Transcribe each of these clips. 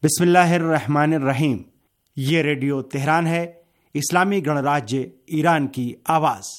बिस्मिल्लाहिर्रहमानिर्रहीम। ये radio Tehran है, इस्लामी गणराज्य ईरान की आवाज़।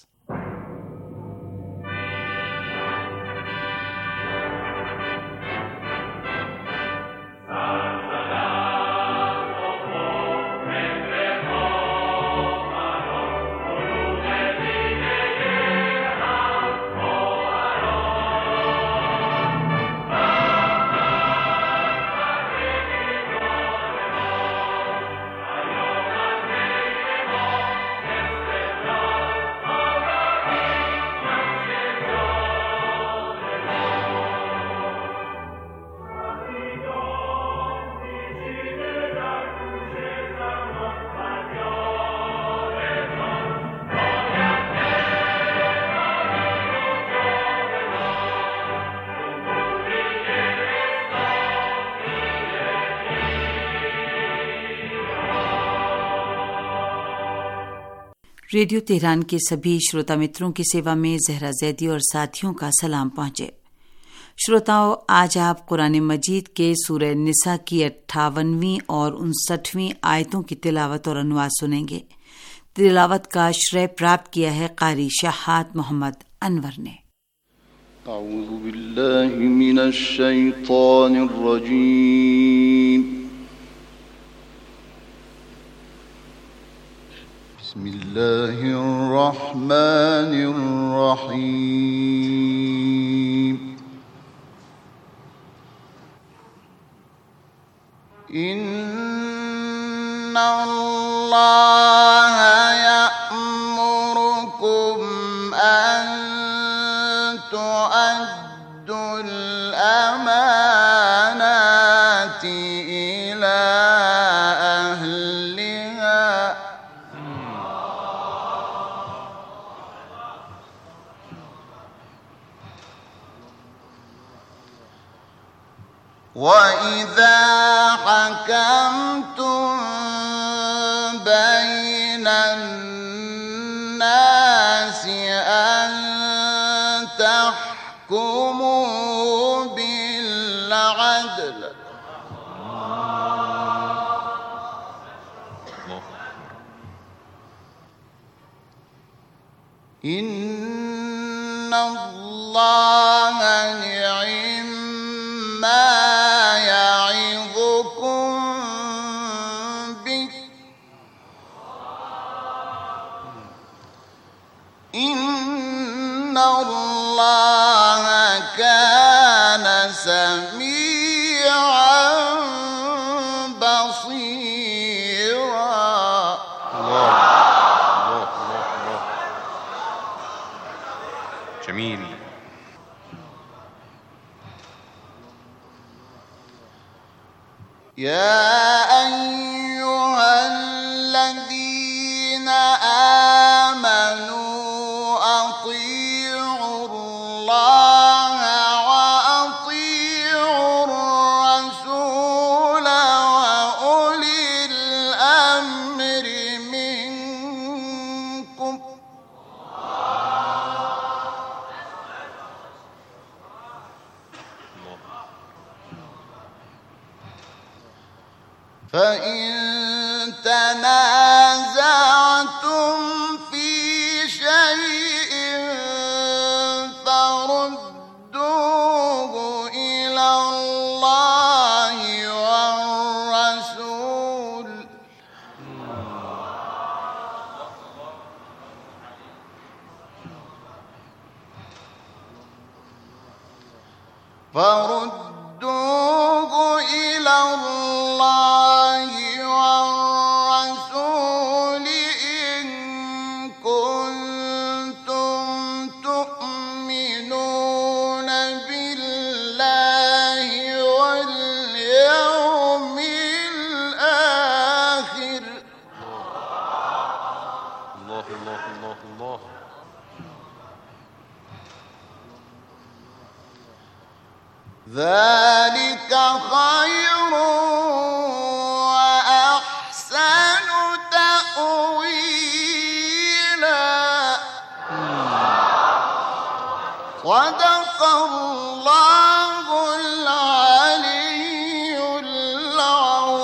रेडियो तेहरान के सभी श्रोता मित्रों की सेवा में जहरा जैदी और साथियों का सलाम पहुंचे। श्रोताओं, आज आप कुरान मजीद के सूरह निसा की 58वीं और 59वीं आयतों की तिलावत और अनुवाद सुनेंगे। तिलावत का श्रेय प्राप्त किया है कारी शहाद मोहम्मद अनवर ने। अऊज़ु बिल्लाहि मिनश शैतानिर रजीम। बिस्मिल्लाहिर रहमानिर रहीम। इन्नल्लाह यअमुरुकुम अन तुअद्दुल अमानाति इला अहलिहा وَإِذَا حَكَمْتُمْ بَيْنَ النَّاسِ أَن تَحْكُمُوا بِالْعَدْلِ إِنَّ اللَّهَ نِعِمَّا إِنَّ اللَّهَ كَانَ سَمِيعًا بَصِيرًا. الله جميل. يا أيها الذين آمنوا أطيعوا الله وأطيعوا الرسول وأولي الأمر منكم فإن تنازعتم في شيء فردوه إلى الله والرسول إن كنتم تؤمنون بالله واليوم الآخر. الله الله الله الله. ذلك خير وأحسن تأويلا. صدق الله العلي العظيم.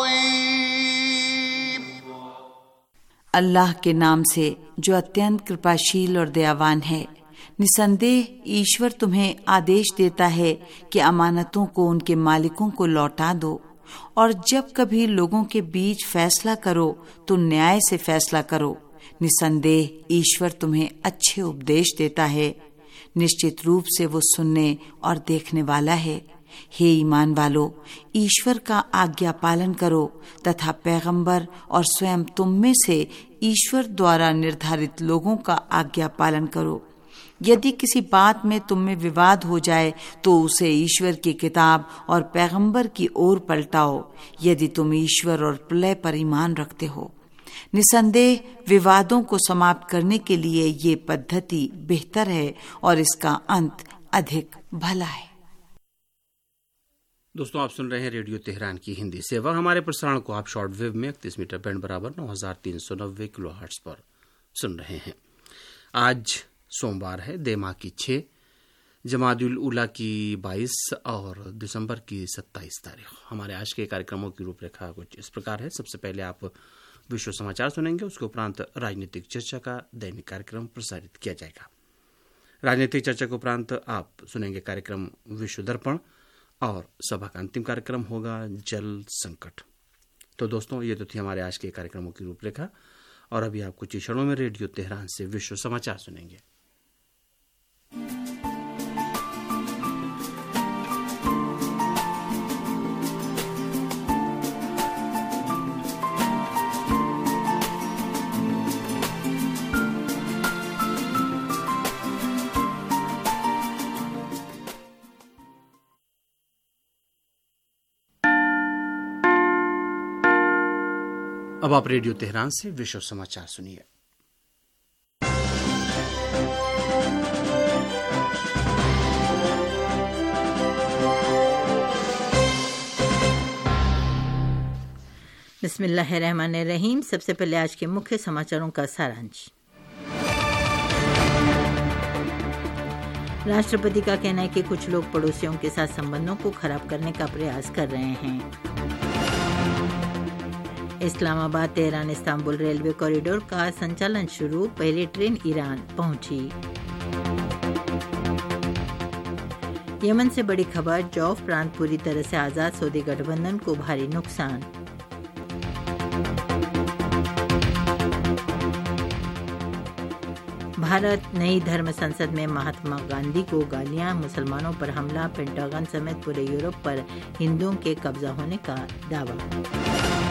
अल्लाह के नाम से जो अत्यंत कृपाशील और दयावान है। निसंदेह ईश्वर तुम्हें आदेश देता है कि अमानतों को उनके मालिकों को लौटा दो, और जब कभी लोगों के बीच फैसला करो तो न्याय से फैसला करो। निसंदेह ईश्वर तुम्हें अच्छे उपदेश देता है। निश्चित रूप से वो सुनने और देखने वाला है। हे ईमान वालो, ईश्वर का आज्ञा पालन करो तथा पैगंबर और स्वयं तुम में से ईश्वर द्वारा निर्धारित लोगों का आज्ञा पालन करो। यदि किसी बात में तुम में विवाद हो जाए तो उसे ईश्वर की किताब और पैगंबर की ओर पलटाओ, यदि तुम ईश्वर और प्रलय पर ईमान रखते हो। निसंदेह विवादों को समाप्त करने के लिए ये पद्धति बेहतर है और इसका अंत अधिक भला है। दोस्तों, आप सुन रहे हैं रेडियो तेहरान की हिंदी सेवा। हमारे प्रसारण को आप शॉर्ट वेव में 31 मीटर बैंड बराबर 9390 किलोहर्ट्ज पर सुन रहे हैं। आज सोमवार है, देमा की 6, जमादुल उला की 22 और दिसंबर की 27 तारीख। हमारे आज के कार्यक्रमों की रूपरेखा कुछ इस प्रकार है। सबसे पहले आप विश्व समाचार सुनेंगे, उसके उपरांत राजनीतिक चर्चा का दैनिक कार्यक्रम प्रसारित किया जाएगा। राजनीतिक चर्चा के उपरांत आप सुनेंगे कार्यक्रम विश्व दर्पण और सभा का अंतिम कार्यक्रम होगा जल संकट। तो दोस्तों, ये तो थी हमारे आज के कार्यक्रमों की रूपरेखा, और अभी आप कुछ क्षणों में रेडियो तेहरान से विश्व समाचार सुनेंगे। अब आप रेडियो तेहरान से विश्व समाचार सुनिए। बिस्मिल्लाहिर्रहमानिर्रहीम। सबसे पहले आज के मुख्य समाचारों का सारांश। राष्ट्रपति का कहना है कि कुछ लोग पड़ोसियों के साथ संबंधों को खराब करने का प्रयास कर रहे हैं। Islamabad Tehran Istanbul railway corridor का संचालन शुरू, पहली ट्रेन ईरान पहुंची। यमन से बड़ी खबर, जौफ प्रांत पूरी तरह से आजाद, सऊदी गठबंधन को भारी नुकसान। भारत नई धर्म संसद में महात्मा गांधी को गालियां, मुसलमानों पर हमला, पेंटागन समेत पूरे यूरोप पर हिंदुओं के कब्जा होने का दावा।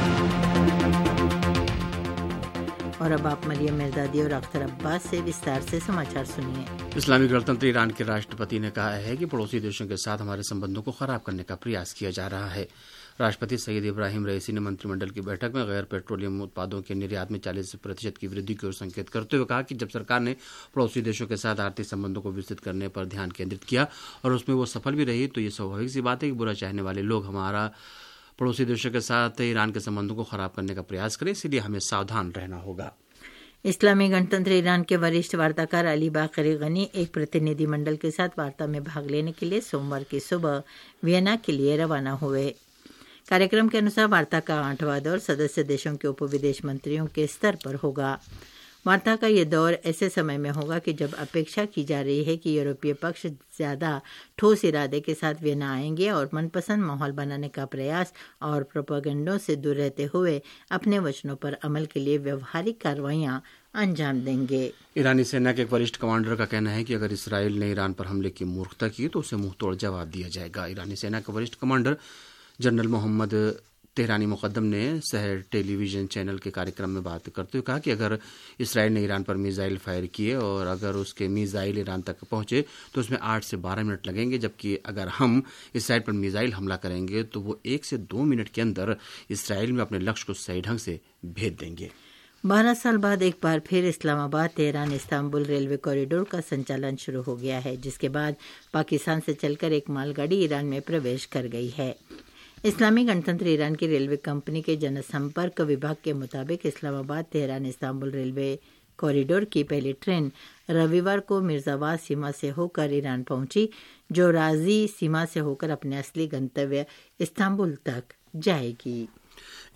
और अब आप मरियम मिर्जादी और अख्तर अब्बास से विस्तार से समाचार सुनिए। इस्लामी गणतंत्र ईरान के राष्ट्रपति ने कहा है कि पड़ोसी देशों के साथ हमारे संबंधों को खराब करने का प्रयास किया जा रहा है। राष्ट्रपति सईद इब्राहिम रईसी ने मंत्रिमंडल की बैठक में गैर पेट्रोलियम उत्पादों के निर्यात में 40% की वृद्धि की ओर संकेत करते हुए कहा कि जब सरकार ने पड़ोसी देशों के साथ आर्थिक संबंधों को विस्तृत करने पर ध्यान केंद्रित किया और उसमें वो सफल भी रही, तो ये स्वाभाविक सी बात है कि बुरा चाहने वाले लोग हमारा पड़ोसी देशों के साथ ईरान के संबंधों को खराब करने का प्रयास करें, इसलिए हमें सावधान रहना होगा। इस्लामी गणतंत्र ईरान के वरिष्ठ वार्ताकार अली बाकरी गनी एक प्रतिनिधिमंडल के साथ वार्ता में भाग लेने के लिए सोमवार की सुबह वियना के लिए रवाना हुए। कार्यक्रम के अनुसार वार्ता का 8वां दौर सदस्य देशों के उप विदेश मंत्रियों के स्तर पर होगा। वार्ता का ये दौर ऐसे समय में होगा कि जब अपेक्षा की जा रही है कि यूरोपीय पक्ष ज्यादा ठोस इरादे के साथ वियना आएंगे और मनपसंद माहौल बनाने का प्रयास और प्रोपेगेंडों से दूर रहते हुए अपने वचनों पर अमल के लिए व्यवहारिक कार्रवाइयां अंजाम देंगे। ईरानी सेना के एक वरिष्ठ कमांडर का कहना है कि अगर इसराइल ने ईरान पर हमले की मूर्खता की तो उसे मुंहतोड़ जवाब दिया जाएगा। ईरानी सेना के वरिष्ठ commander general Mohammad Tehrani Moghaddam ने शहर टेलीविजन चैनल के कार्यक्रम में बात करते हुए कहा कि अगर इसराइल ने ईरान पर मिसाइल फायर किए और अगर उसके मिसाइल ईरान तक पहुंचे तो उसमें 8 से 12 मिनट लगेंगे, जबकि अगर हम इसराइल पर मिसाइल हमला करेंगे तो वो 1 से 2 मिनट के अंदर इसराइल में अपने लक्ष्य को सही ढंग से भेद देंगे। 12 साल बाद एक बार फिर Islamabad Tehran Istanbul railway corridor का संचालन शुरू हो गया है, जिसके बाद पाकिस्तान से चलकर एक मालगाड़ी ईरान में प्रवेश कर गई है। इस्लामी गणतंत्र ईरान की रेलवे कंपनी के जनसंपर्क विभाग के मुताबिक Islamabad Tehran Istanbul railway corridor की पहली ट्रेन रविवार को मिर्जाबाद सीमा से होकर ईरान पहुंची, जो राजी सीमा से होकर अपने असली गंतव्य इस्तांबुल तक जाएगी।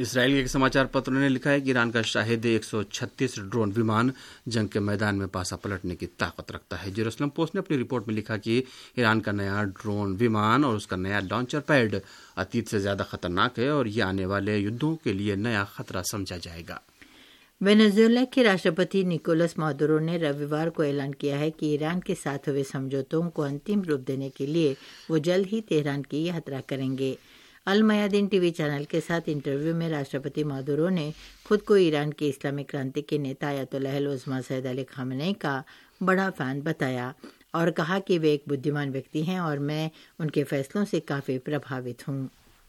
इसराइल के समाचार पत्रों ने लिखा है कि ईरान का शाहिद 136 ड्रोन विमान जंग के मैदान में पासा पलटने की ताकत रखता है। जेरूसलम पोस्ट ने अपनी रिपोर्ट में लिखा कि ईरान का नया ड्रोन विमान और उसका नया लॉन्चर पैड अतीत से ज्यादा खतरनाक है और ये आने वाले युद्धों के लिए नया खतरा समझा जाएगा। वेनेजुएला के राष्ट्रपति निकोलस मादुरो ने रविवार को ऐलान किया है कि ईरान के साथ हुए समझौतों को अंतिम रूप देने के लिए वो जल्द ही तेहरान की यात्रा करेंगे। अल मयादीन टीवी चैनल के साथ इंटरव्यू में राष्ट्रपति मादुरो ने खुद को ईरान की इस्लामिक क्रांति के नेता अयतुल्लाह उज़्मा सैयद अली खामेनी का बड़ा फैन बताया और कहा कि वे एक बुद्धिमान व्यक्ति हैं और मैं उनके फैसलों से काफी प्रभावित हूं।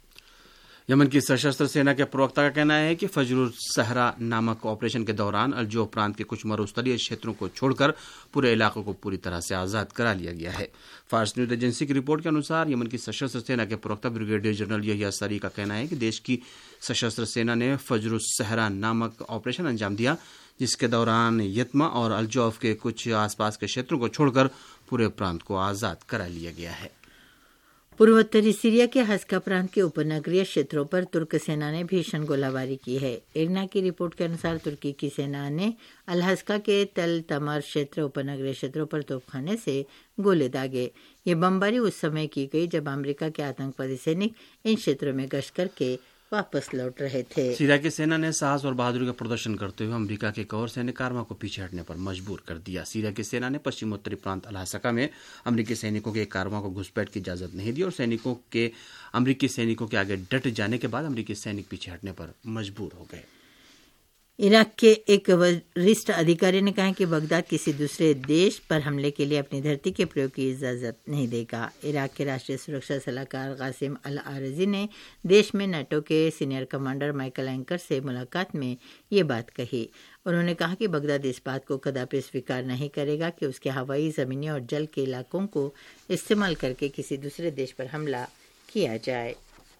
यमन की सशस्त्र सेना के प्रवक्ता का कहना है कि फजरुल सहरा नामक ऑपरेशन के दौरान अलजोफ प्रांत के कुछ मरुस्थलीय क्षेत्रों को छोड़कर पूरे इलाके को पूरी तरह से आजाद करा लिया गया है। फार्स न्यूज एजेंसी की रिपोर्ट के अनुसार यमन की सशस्त्र सेना के प्रवक्ता ब्रिगेडियर जनरल यहिया सरी का कहना है कि देश की सशस्त्र सेना ने फजरुल सहरा नामक ऑपरेशन अंजाम दिया, जिसके दौरान यतमा और अलजोफ के कुछ आसपास के क्षेत्रों को छोड़कर पूरे प्रांत को आजाद करा लिया गया है। पूर्वोत्तरी सीरिया के हस्का प्रांत के उपनगरीय क्षेत्रों पर तुर्क सेना ने भीषण गोलाबारी की है। इरना की रिपोर्ट के अनुसार तुर्की की सेना ने अल हस्का के तल तमर क्षेत्र उपनगरीय क्षेत्रों पर तोपखाने से गोले दागे। ये बमबारी उस समय की गई जब अमेरिका के आतंकवादी सैनिक इन क्षेत्रों में गश्त करके वापस लौट रहे थे। सीरिया की सेना ने साहस और बहादुरी का प्रदर्शन करते हुए अमेरिका के एक और सैन्य कारवां को पीछे हटने पर मजबूर कर दिया। सीरिया की सेना ने पश्चिमोत्तरी प्रांत अल हस्का में अमेरिकी सैनिकों के एक कारवां को घुसपैठ की इजाजत नहीं दी और अमेरिकी सैनिकों के आगे डट जाने के बाद अमेरिकी सैनिक पीछे हटने पर मजबूर हो गए। इराक के एक वरिष्ठ अधिकारी ने कहा कि बगदाद किसी दूसरे देश पर हमले के लिए अपनी धरती के प्रयोग की इजाजत नहीं देगा। इराक के राष्ट्रीय सुरक्षा सलाहकार कासिम अल आरजी ने देश में नाटो के सीनियर कमांडर माइकल एंकर से मुलाकात में ये बात कही। उन्होंने कहा कि बगदाद इस बात को कदापि स्वीकार नहीं करेगा कि उसके हवाई, जमीनी और जल के इलाकों को इस्तेमाल करके किसी दूसरे देश पर हमला किया जाए।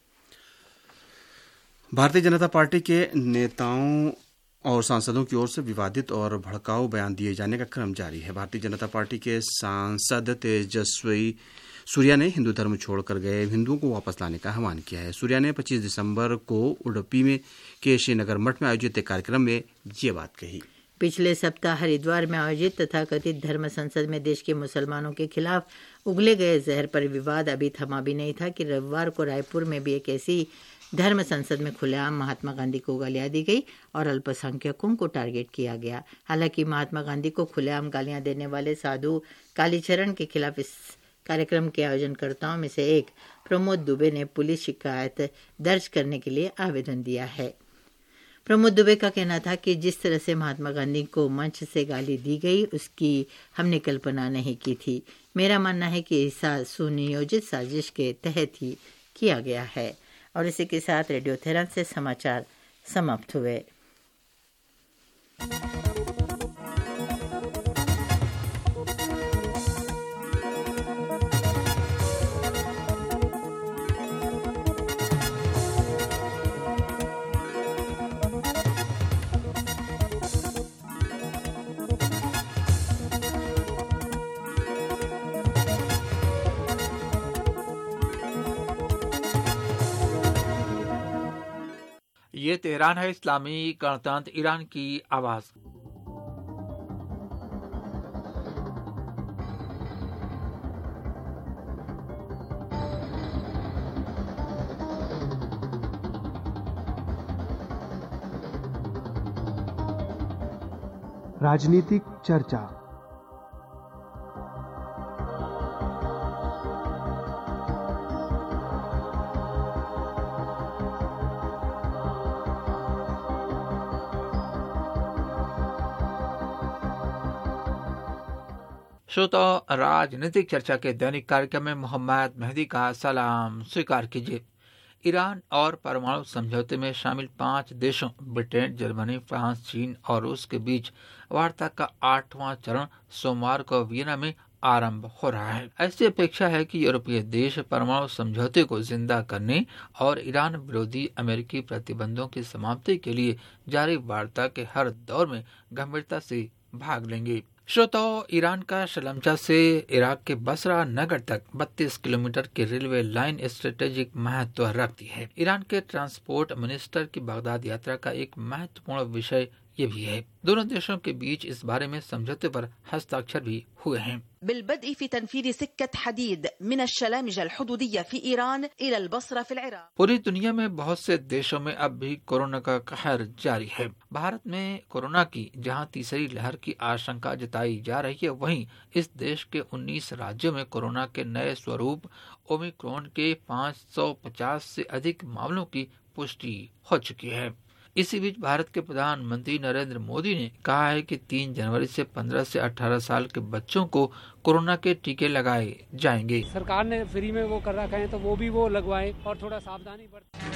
भारतीय जनता पार्टी के नेताओं और सांसदों की ओर से विवादित और भड़काऊ बयान दिए जाने का क्रम जारी है। भारतीय जनता पार्टी के सांसद तेजस्वी सूर्या ने हिंदू धर्म छोड़कर गए हिंदुओं को वापस लाने का आह्वान किया है। सूर्या ने 25 दिसंबर को उडुपी में के श्रीनगर मठ में आयोजित एक कार्यक्रम में ये बात कही। पिछले सप्ताह हरिद्वार में आयोजित तथा कथित धर्म संसद में देश के मुसलमानों के खिलाफ उगले गए जहर पर विवाद अभी थमा भी नहीं था कि रविवार को रायपुर में भी एक ऐसी धर्म संसद में खुलेआम महात्मा गांधी को गालियां दी गई और अल्पसंख्यकों को टारगेट किया गया। हालांकि महात्मा गांधी को खुलेआम गालियां देने वाले साधु कालीचरण के खिलाफ इस कार्यक्रम के आयोजनकर्ताओं में से एक प्रमोद दुबे ने पुलिस शिकायत दर्ज करने के लिए आवेदन दिया है। प्रमोद दुबे का कहना था कि जिस तरह से महात्मा गांधी को मंच से गाली दी गई उसकी हमने कल्पना नहीं की थी। मेरा मानना है कि ऐसा सुनियोजित साजिश के तहत ही किया गया है। और इसी के साथ रेडियो तेहरान से समाचार समाप्त हुए। ये तेहरान है, इस्लामी गणतंत्र ईरान की आवाज। राजनीतिक चर्चा। श्रोता, राजनीतिक चर्चा के दैनिक कार्यक्रम में मोहम्मद मेहदी का सलाम स्वीकार कीजिए। ईरान और परमाणु समझौते में शामिल 5 देशों ब्रिटेन, जर्मनी, फ्रांस, चीन और रूस के बीच वार्ता का 8वां चरण सोमवार को वियना में आरंभ हो रहा है। ऐसी अपेक्षा है कि यूरोपीय देश परमाणु समझौते को जिंदा करने और ईरान विरोधी अमेरिकी प्रतिबंधों की समाप्ति के लिए जारी वार्ता के हर दौर में गंभीरता से भाग लेंगे। श्रोताओं, ईरान का शलमचा से इराक के बसरा नगर तक 32 किलोमीटर की रेलवे लाइन स्ट्रेटेजिक महत्व रखती है। ईरान के ट्रांसपोर्ट मिनिस्टर की बगदाद यात्रा का एक महत्वपूर्ण विषय ये भी है। दोनों देशों के बीच इस बारे में समझौते पर हस्ताक्षर भी हुए हैं। بالبدء في تنفيذ سكة حديد من الشلامجة الحدودية في إيران إلى البصرة في العراق। पूरी दुनिया में बहुत से देशों में अब भी कोरोना का कहर जारी है। भारत में कोरोना की जहां तीसरी लहर की आशंका जताई जा रही है, वहीं इस देश के 19 राज्यों में कोरोना के नए स्वरूप ओमिक्रॉन के 550 से अधिक मामलों की पुष्टि हो चुकी है। इसी बीच भारत के प्रधानमंत्री नरेंद्र मोदी ने कहा है कि 3 जनवरी से 15 से 18 साल के बच्चों को कोरोना के टीके लगाए जाएंगे। सरकार ने फ्री में वो कर रखा है तो वो भी वो लगवाएं और थोड़ा सावधानी बरतें।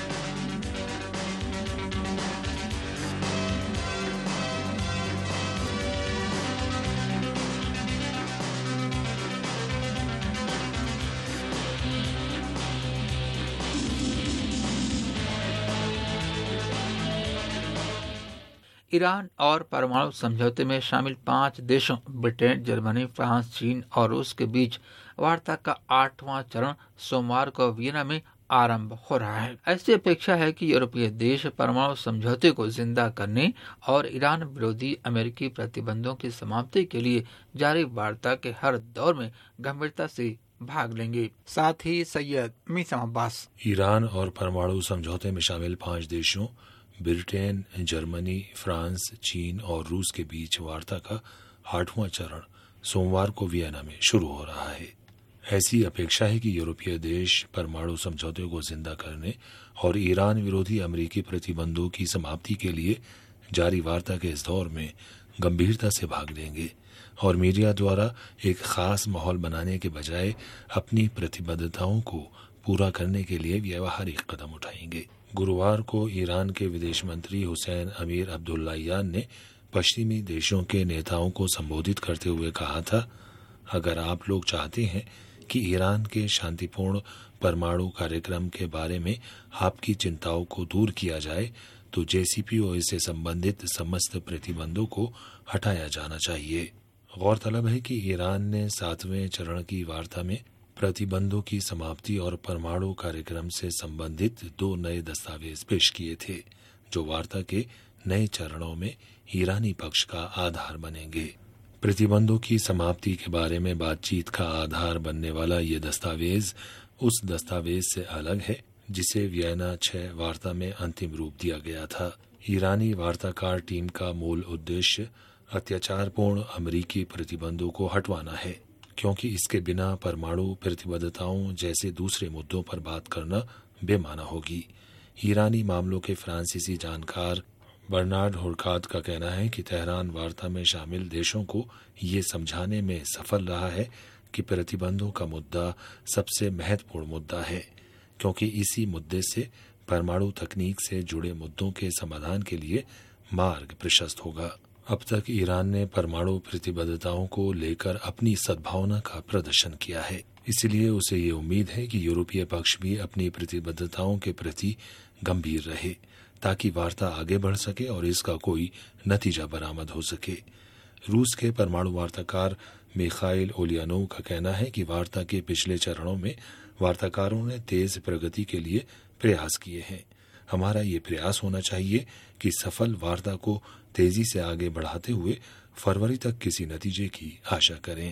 ईरान और परमाणु समझौते में शामिल 5 देशों ब्रिटेन, जर्मनी, फ्रांस, चीन और रूस के बीच वार्ता का 8वां चरण सोमवार को वियना में आरंभ हो रहा है। ऐसी अपेक्षा है कि यूरोपीय देश परमाणु समझौते को जिंदा करने और ईरान विरोधी अमेरिकी प्रतिबंधों की समाप्ति के लिए जारी वार्ता के हर दौर में गंभीरता से भाग लेंगे। साथ ही सैयद मीसा अब्बास। ईरान और परमाणु समझौते में शामिल 5 देशों ब्रिटेन, जर्मनी, फ्रांस, चीन और रूस के बीच वार्ता का 8वां चरण सोमवार को वियना में शुरू हो रहा है। ऐसी अपेक्षा है कि यूरोपीय देश परमाणु समझौते को जिंदा करने और ईरान विरोधी अमेरिकी प्रतिबंधों की समाप्ति के लिए जारी वार्ता के इस दौर में गंभीरता से भाग लेंगे और मीडिया द्वारा एक खास माहौल बनाने के बजाय अपनी प्रतिबद्धताओं को पूरा करने के लिए व्यावहारिक कदम उठाएंगे। गुरुवार को ईरान के विदेश मंत्री हुसैन अमीर अब्दुल्लाहियान ने पश्चिमी देशों के नेताओं को संबोधित करते हुए कहा था, अगर आप लोग चाहते हैं कि ईरान के शांतिपूर्ण परमाणु कार्यक्रम के बारे में आपकी चिंताओं को दूर किया जाए तो JCPOA से संबंधित समस्त प्रतिबंधों को हटाया जाना चाहिए। गौरतलब है कि ईरान ने 7वें चरण की वार्ता में प्रतिबंधों की समाप्ति और परमाणु कार्यक्रम से संबंधित 2 नए दस्तावेज पेश किए थे, जो वार्ता के नए चरणों में ईरानी पक्ष का आधार बनेंगे। प्रतिबंधों की समाप्ति के बारे में बातचीत का आधार बनने वाला ये दस्तावेज उस दस्तावेज से अलग है जिसे वियना 6 वार्ता में अंतिम रूप दिया गया था। ईरानी वार्ताकार टीम का मूल उद्देश्य अत्याचारपूर्ण अमेरिकी प्रतिबंधों को हटवाना है, क्योंकि इसके बिना परमाणु प्रतिबद्धताओं जैसे दूसरे मुद्दों पर बात करना बेमाना होगी। ईरानी मामलों के फ्रांसीसी जानकार बर्नार्ड हुरकात का कहना है कि तेहरान वार्ता में शामिल देशों को ये समझाने में सफल रहा है कि प्रतिबंधों का मुद्दा सबसे महत्वपूर्ण मुद्दा है, क्योंकि इसी मुद्दे से परमाणु तकनीक से जुड़े मुद्दों के समाधान के लिए मार्ग प्रशस्त होगा। अब तक ईरान ने परमाणु प्रतिबद्धताओं को लेकर अपनी सद्भावना का प्रदर्शन किया है, इसलिए उसे ये उम्मीद है कि यूरोपीय पक्ष भी अपनी प्रतिबद्धताओं के प्रति गंभीर रहे ताकि वार्ता आगे बढ़ सके और इसका कोई नतीजा बरामद हो सके। रूस के परमाणु वार्ताकार मिखाइल ओलियानोव का कहना है कि वार्ता के पिछले चरणों में वार्ताकारों ने तेज प्रगति के लिए प्रयास किए हैं। हमारा ये प्रयास होना चाहिए कि सफल वार्ता को तेजी से आगे बढ़ाते हुए फरवरी तक किसी नतीजे की आशा करें।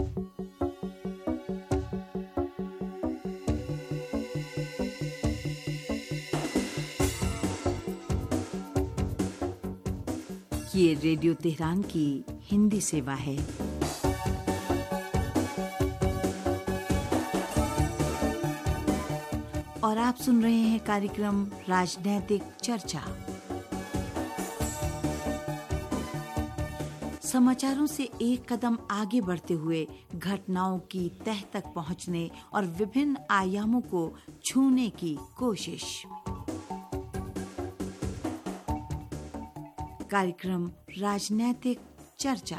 ये रेडियो तेहरान की हिंदी सेवा है। और आप सुन रहे हैं कार्यक्रम राजनैतिक चर्चा। समाचारों से एक कदम आगे बढ़ते हुए घटनाओं की तह तक पहुंचने और विभिन्न आयामों को छूने की कोशिश। कार्यक्रम राजनैतिक चर्चा।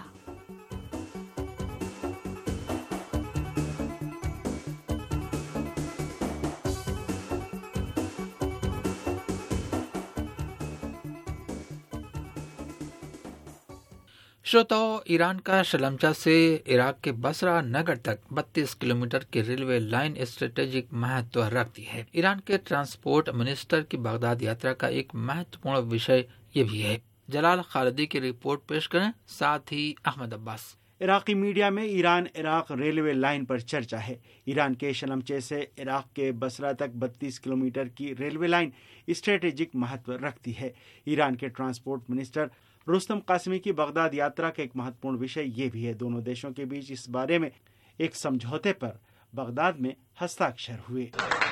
श्रोताओं, ईरान का शलमचा से इराक के बसरा नगर तक 32 किलोमीटर की रेलवे लाइन स्ट्रेटेजिक महत्व रखती है। ईरान के ट्रांसपोर्ट मिनिस्टर की बगदाद यात्रा का एक महत्वपूर्ण विषय ये भी है। जलाल खालिदी की रिपोर्ट पेश करें, साथ ही अहमद अब्बास। इराकी मीडिया में ईरान इराक रेलवे लाइन पर चर्चा है। ईरान के शलमचे से इराक के बसरा तक 32 किलोमीटर की रेलवे लाइन स्ट्रेटेजिक महत्व रखती है। ईरान के ट्रांसपोर्ट मिनिस्टर रुस्तम कासिमी की बगदाद यात्रा का एक महत्वपूर्ण विषय ये भी है। दोनों देशों के बीच इस बारे में एक समझौते पर बगदाद में हस्ताक्षर हुए।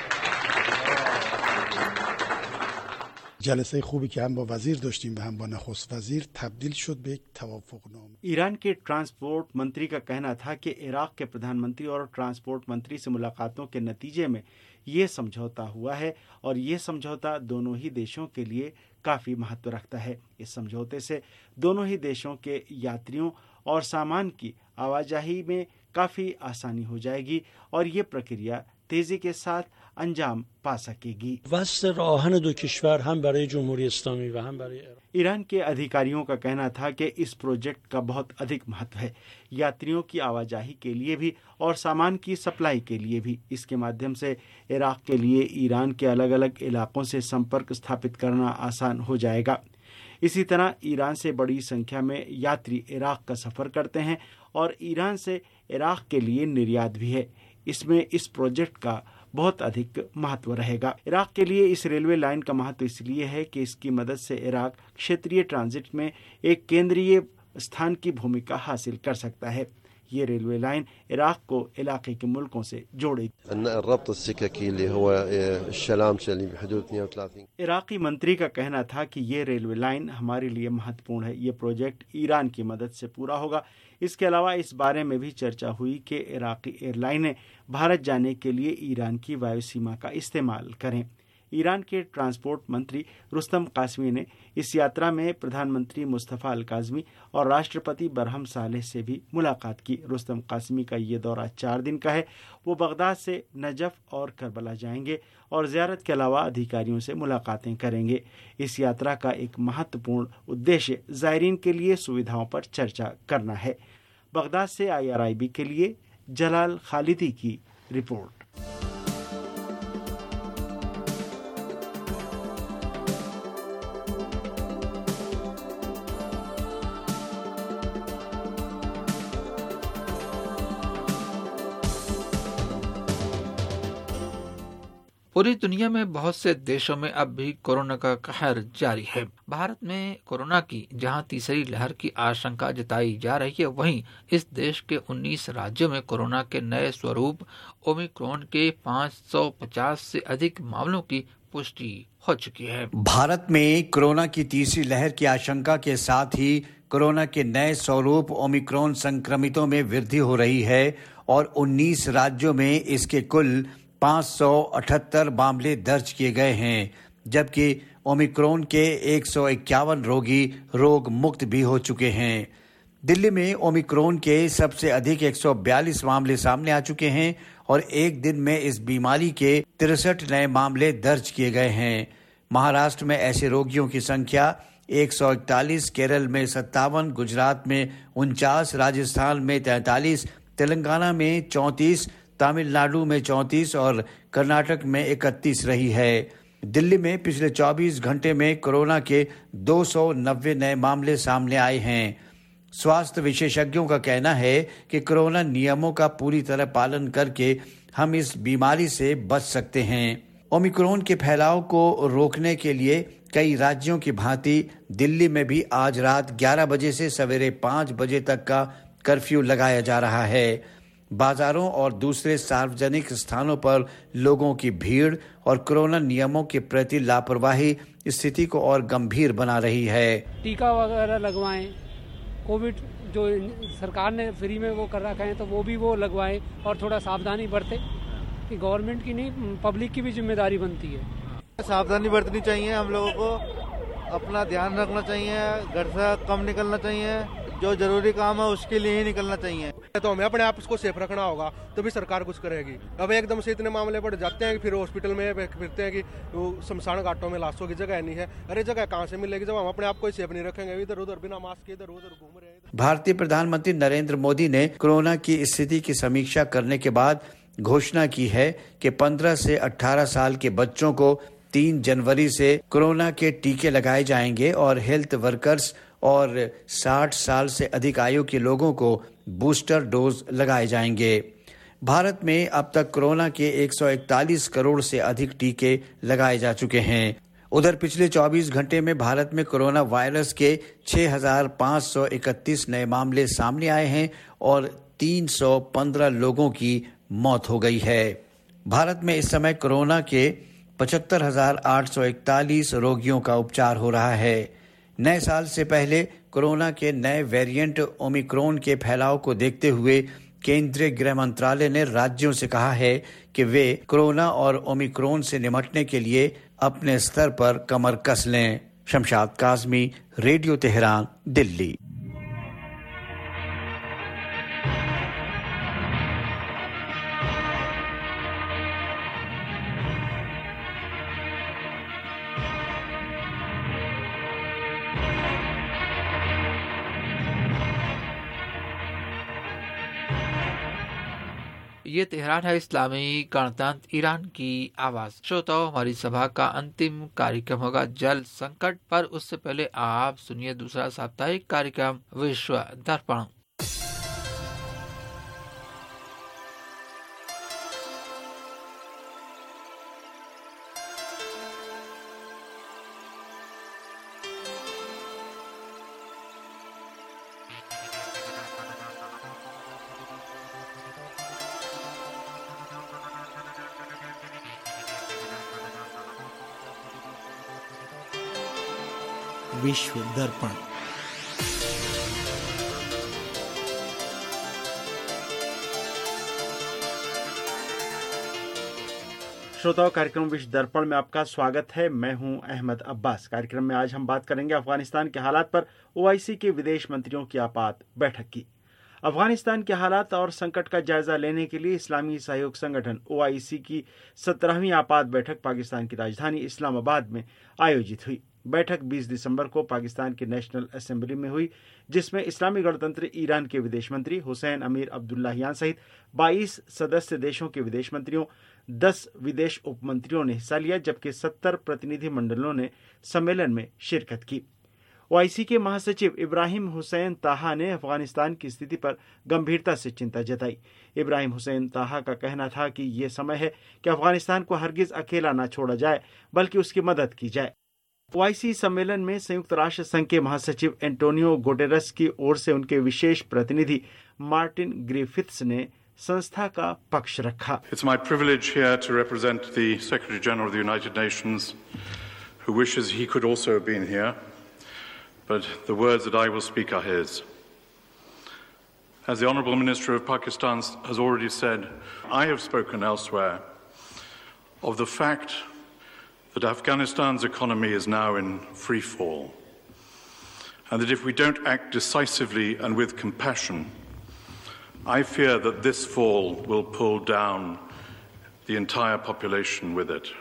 جلسه خوبی که هم با وزیر داشتیم و هم با نخست وزیر تبدیل شد به یک توافقنامه. ईरान के ट्रांसपोर्ट मंत्री का कहना था कि इराक के प्रधानमंत्री और ट्रांसपोर्ट मंत्री से मुलाकातों के नतीजे में ये समझौता हुआ है और ये समझौता दोनों ही देशों के लिए काफी महत्व रखता है। इस समझौते से दोनों ही देशों के यात्रियों और सामान की आवाजाही में काफी आसानी हो जाएगी और ये प्रक्रिया तेजी के साथ अंजाम पा सकेगी। वस्त्र राहन दो कश्वर हम बराए जमहूरी इस्लामी व हम बराए ईरान के अधिकारियों का कहना था कि इस प्रोजेक्ट का बहुत अधिक महत्व है, यात्रियों की आवाजाही के लिए भी और सामान की सप्लाई के लिए भी। इसके माध्यम से इराक के लिए ईरान के अलग अलग इलाकों से संपर्क स्थापित करना आसान हो जाएगा। इसी तरह ईरान से बड़ी संख्या में यात्री इराक का सफर करते हैं और ईरान से इराक के लिए निर्यात भी है। इसमें इस प्रोजेक्ट का बहुत अधिक महत्व रहेगा। इराक के लिए इस रेलवे लाइन का महत्व इसलिए है कि इसकी मदद से इराक क्षेत्रीय ट्रांजिट में एक केंद्रीय स्थान की भूमिका हासिल कर सकता है। ये रेलवे लाइन इराक को इलाके के मुल्कों से जोड़ेगी। इराकी मंत्री का कहना था कि ये रेलवे लाइन हमारे लिए महत्वपूर्ण है। ये प्रोजेक्ट ईरान की मदद से पूरा होगा। इसके अलावा इस बारे में भी चर्चा हुई कि इराकी एयरलाइनें भारत जाने के लिए ईरान की वायु सीमा का इस्तेमाल करें। ईरान के ट्रांसपोर्ट मंत्री रुस्तम कासिमी ने इस यात्रा में प्रधानमंत्री मुस्तफ़ा अल काज़मी और राष्ट्रपति बरहम सालेह से भी मुलाकात की। रुस्तम कासिमी का ये दौरा 4 दिन का है। वो बगदाद से नजफ और करबला जाएंगे और ज़ियारत के अलावा अधिकारियों से मुलाकातें करेंगे। इस यात्रा का एक महत्वपूर्ण उद्देश्य ज़ायरीन के लिए सुविधाओं पर चर्चा करना है। बगदाद से IRIB के लिए जलाल खालिदी की रिपोर्ट। पूरी दुनिया में बहुत से देशों में अब भी कोरोना का कहर जारी है। भारत में कोरोना की जहां तीसरी लहर की आशंका जताई जा रही है, वहीं इस देश के 19 राज्यों में कोरोना के नए स्वरूप ओमिक्रॉन के 550 से अधिक मामलों की पुष्टि हो चुकी है। भारत में कोरोना की तीसरी लहर की आशंका के साथ ही कोरोना के नए स्वरूप ओमिक्रॉन संक्रमितों में वृद्धि हो रही है और 19 राज्यों में इसके कुल 578 मामले दर्ज किए गए हैं, जबकि ओमिक्रॉन के 151 रोगी रोग मुक्त भी हो चुके हैं। दिल्ली में ओमिक्रॉन के सबसे अधिक 142 मामले सामने आ चुके हैं और एक दिन में इस बीमारी के 63 नए मामले दर्ज किए गए हैं। महाराष्ट्र में ऐसे रोगियों की संख्या 141, केरल में 57, गुजरात में 49, राजस्थान में 43, तेलंगाना में 34, तमिलनाडु में 34 और कर्नाटक में 31 रही है। दिल्ली में पिछले 24 घंटे में कोरोना के 290 नए मामले सामने आए हैं। स्वास्थ्य विशेषज्ञों का कहना है कि कोरोना नियमों का पूरी तरह पालन करके हम इस बीमारी से बच सकते हैं। ओमिक्रॉन के फैलाव को रोकने के लिए कई राज्यों की भांति दिल्ली में भी आज रात 11 बजे से सवेरे 5 बजे तक का कर्फ्यू लगाया जा रहा है। बाजारों और दूसरे सार्वजनिक स्थानों पर लोगों की भीड़ और कोरोना नियमों के प्रति लापरवाही स्थिति को और गंभीर बना रही है। टीका वगैरह लगवाएं, कोविड जो सरकार ने फ्री में वो कर रखा है तो वो भी वो लगवाएं और थोड़ा सावधानी बरते कि गवर्नमेंट की नहीं पब्लिक की भी जिम्मेदारी बनती है। सावधानी बरतनी चाहिए, हम लोगों को अपना ध्यान रखना चाहिए, घर से कम निकलना चाहिए। जो जरूरी काम है उसके लिए ही निकलना चाहिए। तो हमें अपने आप को सेफ रखना होगा तभी सरकार कुछ करेगी। अब एकदम से इतने मामले बढ़ जाते हैं कि फिर हॉस्पिटल में फिरते हैं कि शमशान घाटों में लाशों की जगह नहीं है। अरे जगह कहाँ से मिलेगी जब हम अपने आप को सेफ नहीं रखेंगे, इधर उधर बिना मास्क के इधर उधर घूम रहे हैं। भारतीय प्रधानमंत्री नरेंद्र मोदी ने कोरोना की स्थिति की समीक्षा करने के बाद घोषणा की है कि 15 से 18 साल के बच्चों को 3 जनवरी से कोरोना के टीके लगाए जाएंगे और हेल्थ वर्कर्स और 60 साल से अधिक आयु के लोगों को बूस्टर डोज लगाए जाएंगे। भारत में अब तक कोरोना के 141 करोड़ से अधिक टीके लगाए जा चुके हैं। उधर पिछले 24 घंटे में भारत में कोरोना वायरस के 6,531 नए मामले सामने आए हैं और 315 लोगों की मौत हो गई है। भारत में इस समय कोरोना के 75,841 रोगियों का उपचार हो रहा है। नए साल से पहले कोरोना के नए वेरिएंट ओमिक्रॉन के फैलाव को देखते हुए केंद्रीय गृह मंत्रालय ने राज्यों से कहा है कि वे कोरोना और ओमिक्रॉन से निपटने के लिए अपने स्तर पर कमर कस लें। Shamshad Kazmi, radio Tehran, Delhi. ये तेहरान है, इस्लामी गणतंत्र ईरान की आवाज। श्रोताओं, हमारी सभा का अंतिम कार्यक्रम होगा जल संकट पर। उससे पहले आप सुनिए दूसरा साप्ताहिक कार्यक्रम विश्व दर्पण। विश्व दर्पण। श्रोताओं, कार्यक्रम विश्व दर्पण में आपका स्वागत है। मैं हूं अहमद अब्बास। कार्यक्रम में आज हम बात करेंगे अफगानिस्तान के हालात पर ओआईसी के विदेश मंत्रियों की आपात बैठक की। अफगानिस्तान के हालात और संकट का जायजा लेने के लिए इस्लामी सहयोग संगठन ओआईसी की 17वीं आपात बैठक पाकिस्तान की राजधानी इस्लामाबाद में आयोजित हुई। बैठक 20 दिसंबर को पाकिस्तान की नेशनल असेंबली में हुई, जिसमें इस्लामी गणतंत्र ईरान के विदेश मंत्री हुसैन अमीर अब्दुल्लाहियान सहित 22 सदस्य देशों के विदेश मंत्रियों, 10 विदेश उपमंत्रियों ने हिस्सा लिया, जबकि 70 प्रतिनिधि मंडलों ने सम्मेलन में शिरकत की। ओआईसी के महासचिव इब्राहिम हुसैन ताहा ने अफगानिस्तान की स्थिति पर गंभीरता से चिंता जताई। इब्राहिम हुसैन ताहा का कहना था कि ये समय है कि अफगानिस्तान को हरगिज अकेला न छोड़ा जाए, बल्कि उसकी मदद की जाए। ओआईसी सम्मेलन में संयुक्त राष्ट्र संघ के महासचिव एंटोनियो गुटेरस की ओर से उनके विशेष प्रतिनिधि मार्टिन ग्रिफिथ्स ने संस्था का पक्ष रखा। It's my privilege here to represent the Secretary General of the United Nations, who wishes he could also have been here, but the words that I will speak are his. As the Honourable Minister of Pakistan has already said, I have spoken elsewhere of the fact that Afghanistan's economy is now in free fall, and that if we don't act decisively and with compassion, I fear that this fall will pull down the entire population with it.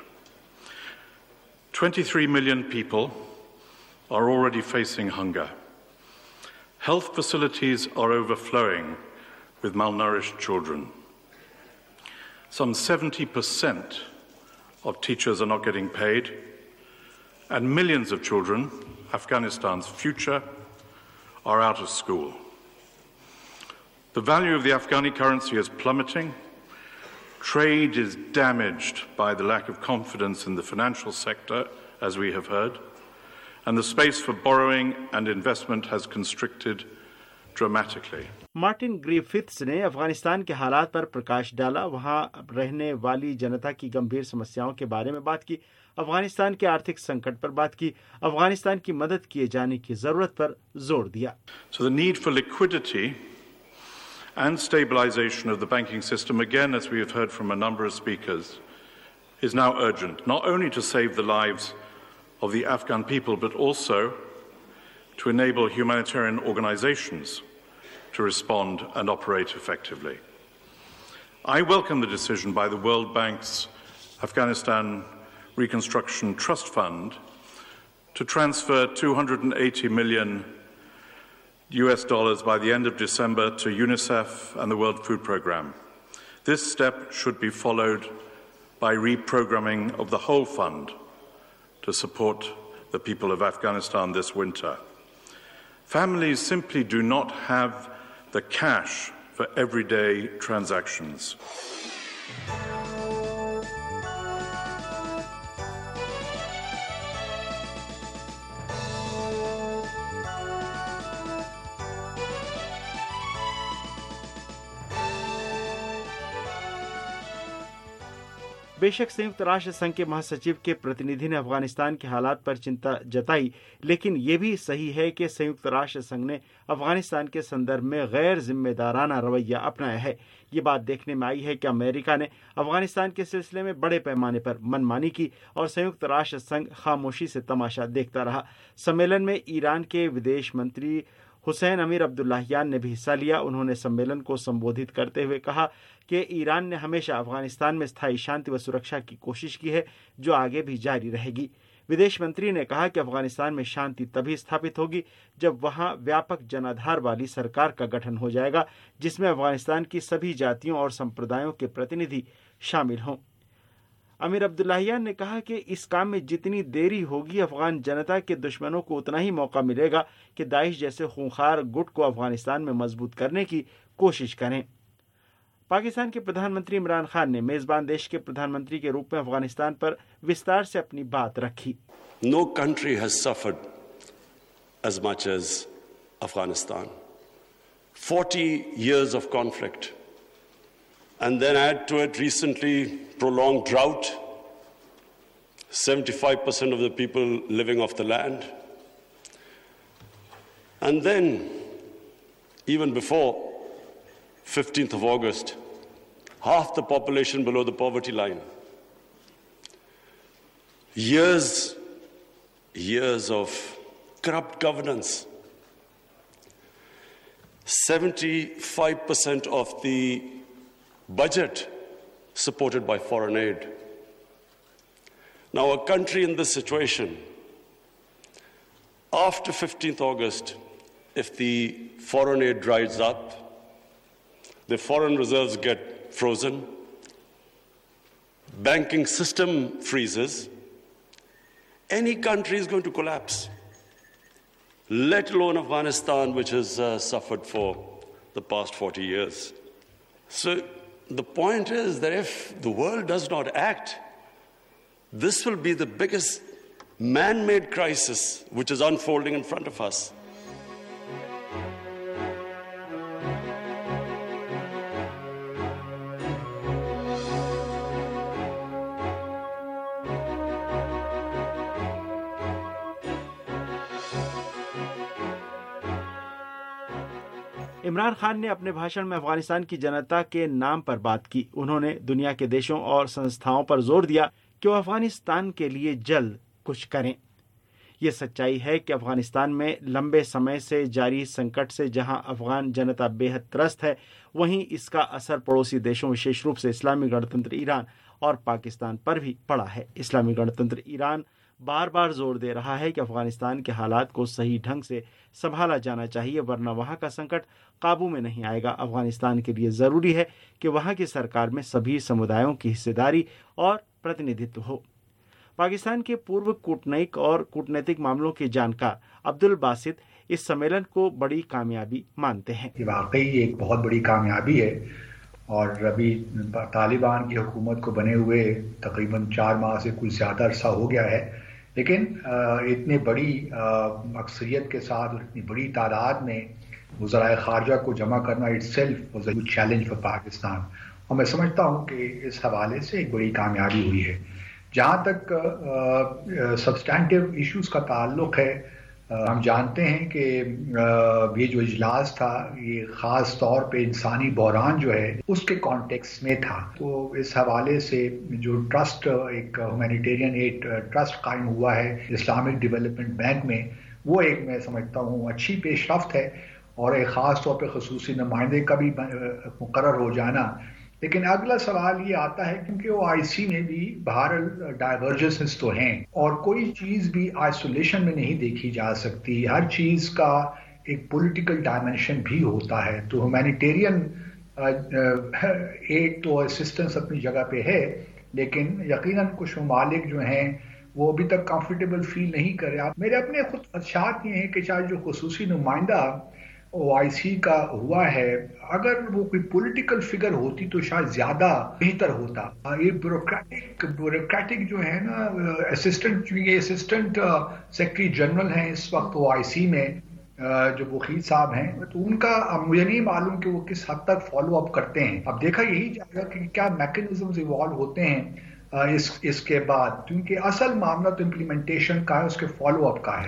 23 million people are already facing hunger. Health facilities are overflowing with malnourished children. Some 70% of teachers are not getting paid, and millions of children, Afghanistan's future, are out of school. The value of the Afghani currency is plummeting. Trade is damaged by the lack of confidence in the financial sector, as we have heard, and the space for borrowing and investment has constricted dramatically. Martin Griffiths ने अफगानिस्तान के हालात पर प्रकाश डाला, वहां रहने वाली जनता की गंभीर समस्याओं के बारे में बात की, अफगानिस्तान के आर्थिक संकट पर बात की, अफगानिस्तान की मदद किए जाने की जरूरत पर जोर दिया। So the need for liquidity and stabilization of the banking system, again, as we have heard from a number of speakers, is now urgent, not only to save the lives of the Afghan people, but also to enable humanitarian organizations to respond and operate effectively. I welcome the decision by the World Bank's Afghanistan Reconstruction Trust Fund to transfer $280 million by the end of December to UNICEF and the World Food Programme. This step should be followed by reprogramming of the whole fund to support the people of Afghanistan this winter. Families simply do not have the cash for everyday transactions. बेशक संयुक्त राष्ट्र संघ के महासचिव के प्रतिनिधि ने अफगानिस्तान के हालात पर चिंता जताई, लेकिन ये भी सही है कि संयुक्त राष्ट्र संघ ने अफगानिस्तान के संदर्भ में गैर जिम्मेदाराना रवैया अपनाया है। ये बात देखने में आई है कि अमेरिका ने अफगानिस्तान के सिलसिले में बड़े पैमाने पर मनमानी की और संयुक्त राष्ट्र संघ खामोशी से तमाशा देखता रहा। सम्मेलन में ईरान के विदेश मंत्री हुसैन अमीर अब्दुल्लाहियान ने भी हिस्सा लिया। उन्होंने सम्मेलन को संबोधित करते हुए कहा कि ईरान ने हमेशा अफगानिस्तान में स्थायी शांति व सुरक्षा की कोशिश की है, जो आगे भी जारी रहेगी। विदेश मंत्री ने कहा कि अफगानिस्तान में शांति तभी स्थापित होगी जब वहां व्यापक जनाधार वाली सरकार का गठन हो जाएगा, जिसमें अफगानिस्तान की सभी जातियों और संप्रदायों के प्रतिनिधि शामिल हों। अमीर अब्दुल्लाहियान ने कहा कि इस काम में जितनी देरी होगी, अफगान जनता के दुश्मनों को उतना ही मौका मिलेगा कि दाइश जैसे खूंखार गुट को अफगानिस्तान में मजबूत करने की कोशिश करें। पाकिस्तान के प्रधानमंत्री इमरान खान ने मेजबान देश के प्रधानमंत्री के रूप में अफगानिस्तान पर विस्तार से अपनी बात रखी। No country has suffered as much as Afghanistan. 40 years of conflict. And then add to it recently prolonged drought, 75% of the people living off the land. And then, even before 15th of August, half the population below the poverty line. Years of corrupt governance. 75% of the budget supported by foreign aid. Now, a country in this situation, after 15th August, if the foreign aid dries up, the foreign reserves get frozen, banking system freezes, any country is going to collapse, let alone Afghanistan, which has suffered for the past 40 years. So the point is that if the world does not act, this will be the biggest man-made crisis which is unfolding in front of us. Imran Khan ने अपने भाषण में अफगानिस्तान की जनता के नाम पर बात की। उन्होंने दुनिया के देशों और संस्थाओं पर जोर दिया कि वो अफगानिस्तान के लिए जल्द कुछ करें। ये सच्चाई है कि अफगानिस्तान में लंबे समय से जारी संकट से जहां अफगान जनता बेहद त्रस्त है, वहीं इसका असर पड़ोसी देशों, विशेष रूप से इस्लामी गणतंत्र ईरान और पाकिस्तान पर भी पड़ा है। इस्लामी गणतंत्र ईरान बार बार जोर दे रहा है कि अफगानिस्तान के हालात को सही ढंग से संभाला जाना चाहिए, वरना वहां का संकट काबू में नहीं आएगा। अफगानिस्तान के लिए जरूरी है कि वहां की सरकार में सभी समुदायों की हिस्सेदारी और प्रतिनिधित्व हो। पाकिस्तान के पूर्व कूटनीतिक और कूटनैतिक मामलों के जानकार अब्दुल बासित इस सम्मेलन को बड़ी कामयाबी मानते हैं। ये वाकई एक बहुत बड़ी कामयाबी है और अभी तालिबान की हुकूमत को बने हुए तकरीबन 4 माह से कुछ ज़्यादा अरसा हो गया है, लेकिन इतनी बड़ी अक्सरियत के साथ और इतनी बड़ी तादाद में वज़राए ख़ारजा को जमा करना itself was a huge challenge for Pakistan, और मैं समझता हूँ कि इस हवाले से एक बड़ी कामयाबी हुई है। जहाँ तक सब्सटैंटिव इश्यूज़ का ताल्लुक़ है, हम जानते हैं कि ये जो इजलास था ये ख़ास तौर पे इंसानी बहरान जो है उसके कॉन्टेक्स्ट में था। तो इस हवाले से जो ट्रस्ट, एक ह्यूमैनिटेरियन एड ट्रस्ट कायम हुआ है इस्लामिक डेवलपमेंट बैंक में, वो एक मैं समझता हूँ अच्छी पेशरफ्त है और एक ख़ास तौर पर खसूसी नुमाइंदे का भी मुकर्रर हो जाना। लेकिन अगला सवाल ये आता है क्योंकि OIC में भी बाहर डाइवर्जेंसेस तो हैं और कोई चीज़ भी आइसोलेशन में नहीं देखी जा सकती, हर चीज़ का एक पॉलिटिकल डायमेंशन भी होता है। तो ह्यूमैनिटेरियन एक तो असिस्टेंस अपनी जगह पे है, लेकिन यकीनन कुछ ममालिक जो हैं वो अभी तक कंफर्टेबल फील नहीं कर रहे। मेरे अपने खुद खदशात ये हैं कि चाहे जो खुसूसी नुमाइंदा OIC का हुआ है, अगर वो कोई पॉलिटिकल फिगर होती तो शायद ज्यादा बेहतर होता। ये ब्यूरोक्रेटिक जो है ना, असिस्टेंट सेक्रेटरी जनरल हैं इस वक्त OIC में, जो वकील साहब हैं, तो उनका मुझे नहीं मालूम कि वो किस हद तक फॉलो अप करते हैं। अब देखा यही जाएगा कि क्या मैकेनिज्म्स इवॉल्व होते हैं इसके बाद, क्योंकि असल मामला तो इम्प्लीमेंटेशन का है, उसके फॉलो अप का है।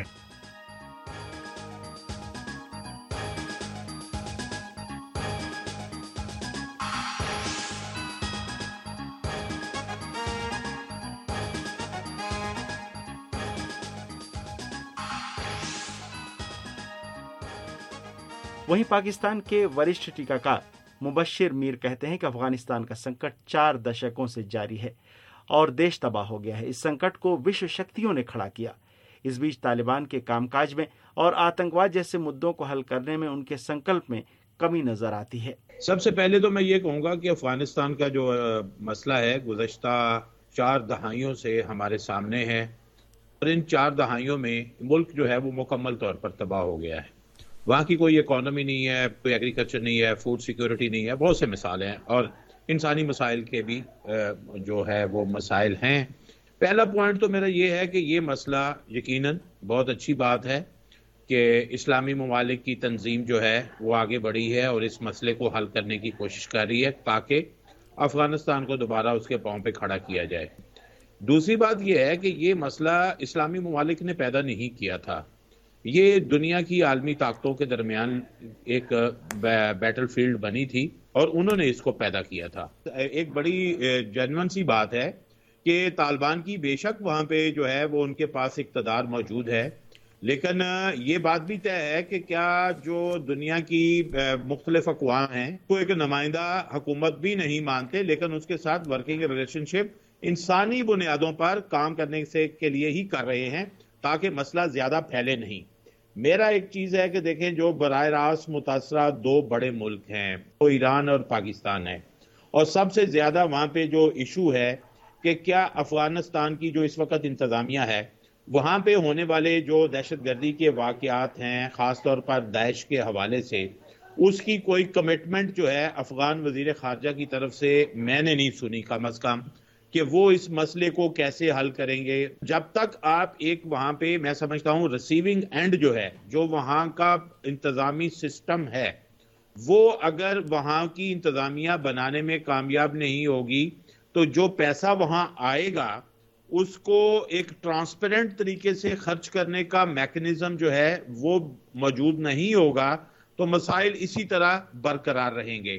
वहीं पाकिस्तान के वरिष्ठ टीकाकार मुबश्शिर मीर कहते हैं कि अफगानिस्तान का संकट 4 दशकों से जारी है और देश तबाह हो गया है। इस संकट को विश्व शक्तियों ने खड़ा किया। इस बीच तालिबान के कामकाज में और आतंकवाद जैसे मुद्दों को हल करने में उनके संकल्प में कमी नजर आती है। सबसे पहले तो मैं ये कहूँगा कि अफगानिस्तान का जो मसला है गुज़श्ता 4 दहाइयों से हमारे सामने है और इन 4 दहाइयों में मुल्क जो है वो मुकम्मल तौर पर तबाह हो गया है। वहाँ की कोई इकोनॉमी नहीं है, कोई एग्रीकल्चर नहीं है, फूड सिक्योरिटी नहीं है, बहुत से मिसालें हैं और इंसानी मसाइल के भी जो है वो मसाइल हैं। पहला पॉइंट तो मेरा ये है कि ये मसला यकीनन बहुत अच्छी बात है कि इस्लामी ममालिक की तंजीम जो है वो आगे बढ़ी है और इस मसले को हल करने की कोशिश कर रही है ताकि अफगानिस्तान को दोबारा उसके पांव पे खड़ा किया जाए। दूसरी बात यह है कि ये मसला इस्लामी ममालिक ने पैदा नहीं किया था, ये दुनिया की आलमी ताकतों के दरमियान एक बैटल फील्ड बनी थी और उन्होंने इसको पैदा किया था। एक बड़ी जेन्युइन सी बात है कि तालिबान की बेशक वहाँ पे जो है वो उनके पास इक़्तिदार मौजूद है, लेकिन ये बात भी तय है कि क्या जो दुनिया की मुख्तलिफ अक़वाम हैं वो एक नुमाइंदा हुकूमत भी नहीं मानते, लेकिन उसके साथ वर्किंग रिलेशनशिप इंसानी बुनियादों पर काम करने से के लिए ही कर रहे हैं ताकि मसला ज्यादा फैले नहीं। मेरा एक चीज है कि देखें, जो बराह रास्त मुतासरा 2 बड़े मुल्क हैं वो ईरान और पाकिस्तान है और सबसे ज्यादा वहां पे जो इशू है कि क्या अफगानिस्तान की जो इस वक्त इंतजामिया है वहां पे होने वाले जो दहशतगर्दी के वाकयात हैं खासतौर पर दाइश के हवाले से, उसकी कोई कमिटमेंट जो है अफगान वजीर खारजा की तरफ से मैंने नहीं सुनी कम अज कम कि वो इस मसले को कैसे हल करेंगे। जब तक आप एक वहां पे मैं समझता हूं रिसीविंग एंड जो है, जो वहां का इंतजामी सिस्टम है, वो अगर वहां की इंतजामिया बनाने में कामयाब नहीं होगी तो जो पैसा वहां आएगा उसको एक ट्रांसपेरेंट तरीके से खर्च करने का मैकेनिज्म जो है वो मौजूद नहीं होगा, तो मसाइल इसी तरह बरकरार रहेंगे।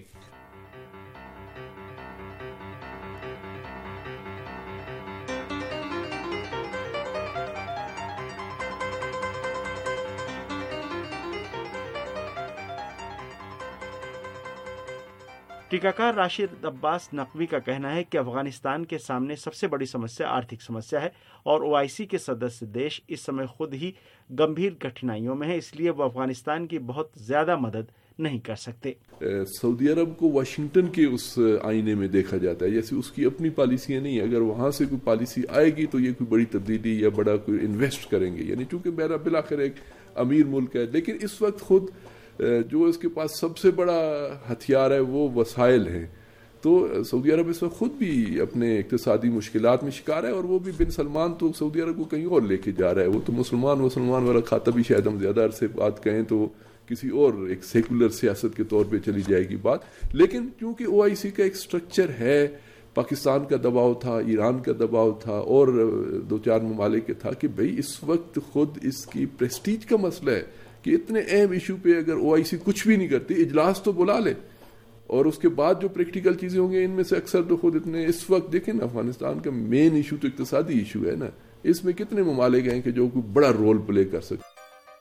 टीकाकार राशिद अब्बास नकवी का कहना है कि अफगानिस्तान के सामने सबसे बड़ी समस्या आर्थिक समस्या है और OIC के सदस्य देश इस समय खुद ही गंभीर कठिनाइयों में है, इसलिए वो अफगानिस्तान की बहुत ज्यादा मदद नहीं कर सकते। सऊदी अरब को वाशिंगटन के उस आईने में देखा जाता है, जैसे उसकी अपनी पॉलिसियां नहीं, अगर वहां से कोई पॉलिसी आएगी तो ये कोई बड़ी तब्दीली या बड़ा कोई इन्वेस्ट करेंगे, यानी चूंकि मेरा बिलाखिर एक अमीर मुल्क है, लेकिन इस वक्त खुद जो इसके पास सबसे बड़ा हथियार है वो वसाइल हैं। तो सऊदी अरब इस वक्त खुद भी अपने इक्तिसादी मुश्किलात में शिकार है और वो भी बिन सलमान तो सऊदी अरब को कहीं और लेके जा रहा है। वो तो मुसलमान वाला खाता भी शायद हम ज्यादा अरसे बात कहें तो किसी और एक सेकुलर सियासत के तौर पे चली जाएगी बात, लेकिन क्योंकि OIC का एक स्ट्रक्चर है, पाकिस्तान का दबाव था, ईरान का दबाव था और 2-4 ममालिक था कि भाई इस वक्त खुद इसकी प्रेस्टीज का मसला है कि इतने अहम इशू पे अगर OIC कुछ भी नहीं करती, इजलास तो बुला ले और उसके बाद जो प्रैक्टिकल चीजें होंगी इनमें से अक्सर तो खुद इतने, इस वक्त देखें ना अफगानिस्तान का मेन इशू तो इक्तिसादी इशू है ना, इसमें कितने ममालिक हैं कि जो कोई बड़ा रोल प्ले कर सकते।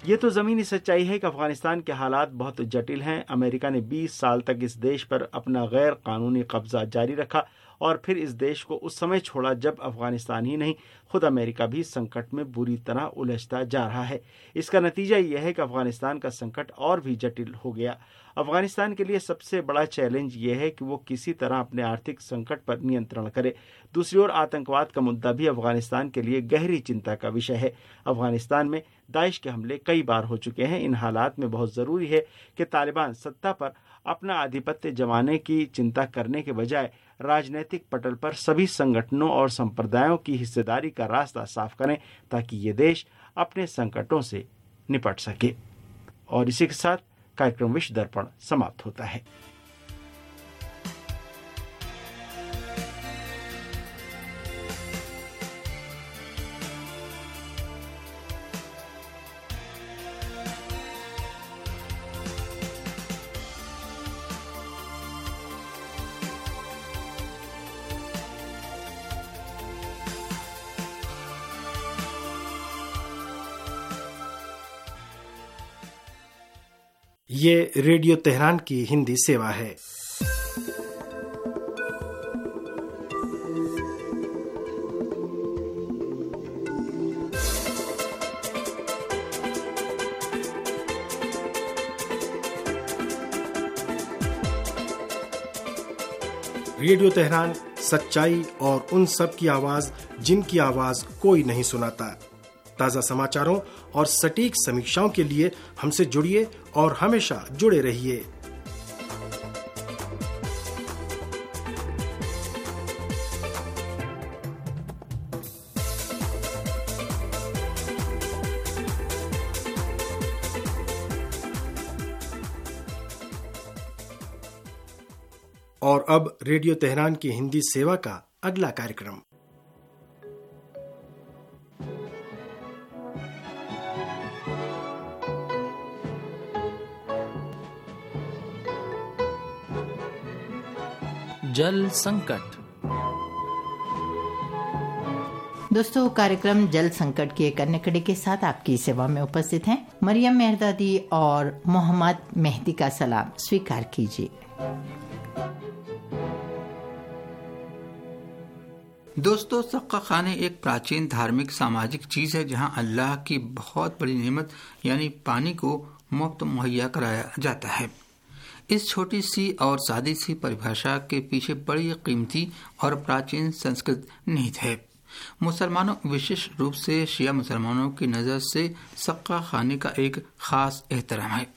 ये तो ज़मीनी सच्चाई है कि अफगानिस्तान के हालात बहुत जटिल हैं। अमेरिका ने 20 साल तक इस देश पर अपना गैर कानूनी कब्जा जारी रखा और फिर इस देश को उस समय छोड़ा जब अफगानिस्तान ही नहीं, खुद अमेरिका भी संकट में बुरी तरह उलझता जा रहा है। इसका नतीजा यह है कि अफगानिस्तान का संकट और भी जटिल हो गया। अफगानिस्तान के लिए सबसे बड़ा चैलेंज यह है कि वो किसी तरह अपने आर्थिक संकट पर नियंत्रण करे। दूसरी ओर आतंकवाद का मुद्दा भी अफगानिस्तान के लिए गहरी चिंता का विषय है। अफगानिस्तान में दाइश के हमले कई बार हो चुके हैं। इन हालात में बहुत ज़रूरी है कि तालिबान सत्ता पर अपना आधिपत्य जमाने की चिंता करने के बजाय राजनीतिक पटल पर सभी संगठनों और संप्रदायों की हिस्सेदारी का रास्ता साफ करें ताकि ये देश अपने संकटों से निपट सके। और इसी के साथ कार्यक्रम विश्व दर्पण समाप्त होता है। ये रेडियो तेहरान की हिंदी सेवा है। रेडियो तेहरान सच्चाई और उन सब की आवाज जिनकी आवाज कोई नहीं सुनाता। ताज़ा समाचारों और सटीक समीक्षाओं के लिए हमसे जुड़िए और हमेशा जुड़े रहिए। और अब रेडियो तेहरान की हिंदी सेवा का अगला कार्यक्रम। जल संकट। दोस्तों, कार्यक्रम जल संकट की एक अन्य कड़ी के साथ आपकी सेवा में उपस्थित हैं मरियम मेहरदादी और मोहम्मद मेहदी का सलाम स्वीकार कीजिए। दोस्तों, सक्का खाने एक प्राचीन धार्मिक सामाजिक चीज है जहां अल्लाह की बहुत बड़ी नेमत यानी पानी को मुफ्त मुहैया कराया जाता है। इस छोटी सी और सादी सी परिभाषा के पीछे बड़ी कीमती और प्राचीन संस्कृत निहित है। मुसलमानों, विशेष रूप से शिया मुसलमानों की नज़र से सक्का खाने का एक खास एहतराम है।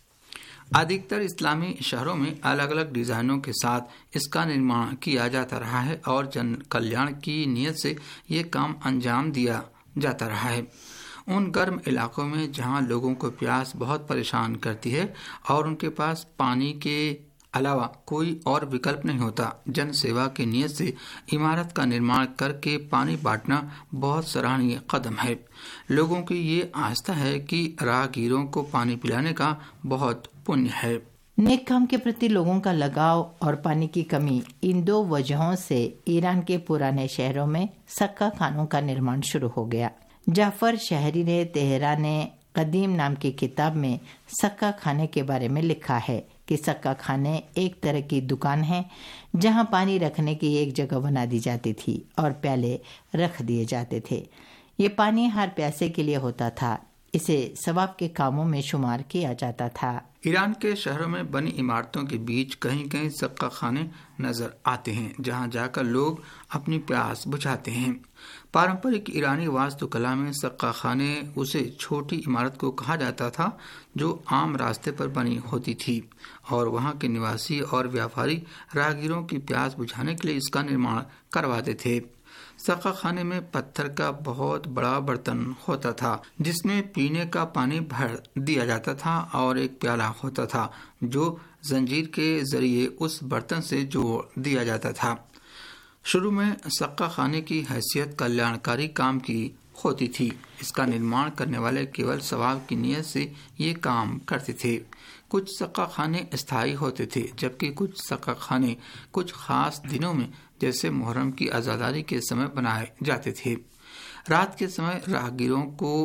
अधिकतर इस्लामी शहरों में अलग अलग डिजाइनों के साथ इसका निर्माण किया जाता रहा है और जन कल्याण की नीयत से ये काम अंजाम दिया जाता रहा है। उन गर्म इलाकों में जहां लोगों को प्यास बहुत परेशान करती है और उनके पास पानी के अलावा कोई और विकल्प नहीं होता, जन सेवा की नीयत से इमारत का निर्माण करके पानी बांटना बहुत सराहनीय कदम है। लोगों की ये आस्था है कि राहगीरों को पानी पिलाने का बहुत पुण्य है। नेक काम के प्रति लोगों का लगाव और पानी की कमी, इन दो वजहों से ईरान के पुराने शहरों में सक्का खानों का निर्माण शुरू हो गया। जाफर शहरी ने तेहरान कदीम नाम की किताब में सक्का खाने के बारे में लिखा है कि सक्का खाने एक तरह की दुकान है जहां पानी रखने की एक जगह बना दी जाती थी और प्याले रख दिए जाते थे। ये पानी हर प्यासे के लिए होता था। इसे सवाब के कामों में शुमार किया जाता था। ईरान के शहरों में बनी इमारतों के बीच कहीं कहीं सक्का खाने नजर आते हैं जहां जाकर लोग अपनी प्यास बुझाते हैं। पारंपरिक ईरानी वास्तुकला में सक्का खाने उसे छोटी इमारत को कहा जाता था जो आम रास्ते पर बनी होती थी और वहां के निवासी और व्यापारी राहगीरों की प्यास बुझाने के लिए इसका निर्माण करवाते थे। सक्का खाने में पत्थर का बहुत बड़ा बर्तन होता था जिसमें पीने का पानी भर दिया जाता था और एक प्याला होता था जो जंजीर के जरिए उस बर्तन से जोड़ दिया जाता था। शुरू में सक्का खाने की हैसियत कल्याणकारी काम की होती थी। इसका निर्माण करने वाले केवल सवाब की नीयत से ये काम करते थे। कुछ सक्का खाने स्थायी होते थे जबकि कुछ सक्का खाने कुछ खास दिनों में जैसे मुहर्रम की आज़ादारी के समय बनाए जाते थे। रात के समय राहगीरों को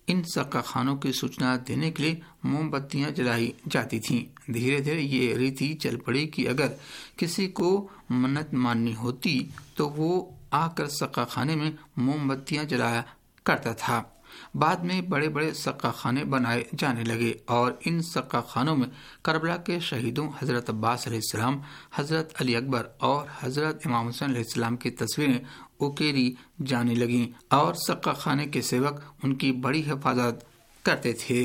इन सक्का खानों की सूचना देने के लिए मोमबत्तियां जलाई जाती थीं। धीरे धीरे ये रीति चल पड़ी कि अगर किसी को मन्नत माननी होती तो वो आकर सक्का खाने में मोमबत्तियां जलाया करता था। बाद में बड़े बड़े सक्का खाने बनाए जाने लगे और इन सक्का खानों में करबला के शहीदों हजरत अब्बास अलैहिस्सलाम, हजरत अली अकबर और हजरत इमाम हुसैन अलैहिस्सलाम की तस्वीरें उकेरी जाने लगीं और सक्का खाने के सेवक उनकी बड़ी हिफाजत करते थे।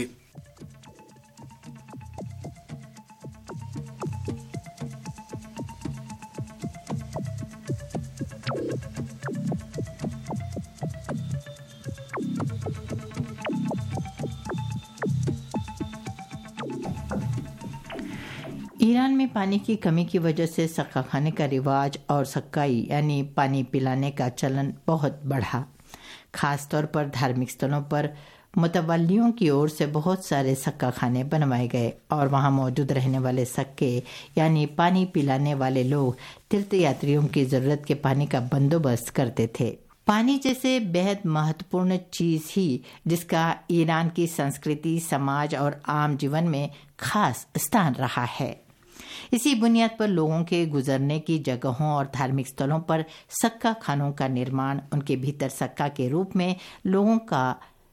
ईरान में पानी की कमी की वजह से सक्का खाने का रिवाज और सक्काई यानी पानी पिलाने का चलन बहुत बढ़ा। खास तौर पर धार्मिक स्थलों पर मुतवल्लियों की ओर से बहुत सारे सक्का खाने बनवाए गए और वहां मौजूद रहने वाले सक्के यानी पानी पिलाने वाले लोग तीर्थ यात्रियों की जरूरत के पानी का बंदोबस्त करते थे। पानी जैसे बेहद महत्वपूर्ण चीज ही जिसका ईरान की संस्कृति, समाज और आम जीवन में खास स्थान रहा है। इसी बुनियाद पर लोगों के गुजरने की जगहों और धार्मिक स्थलों पर सक्का खानों का निर्माण, उनके भीतर सक्का के रूप में लोगों का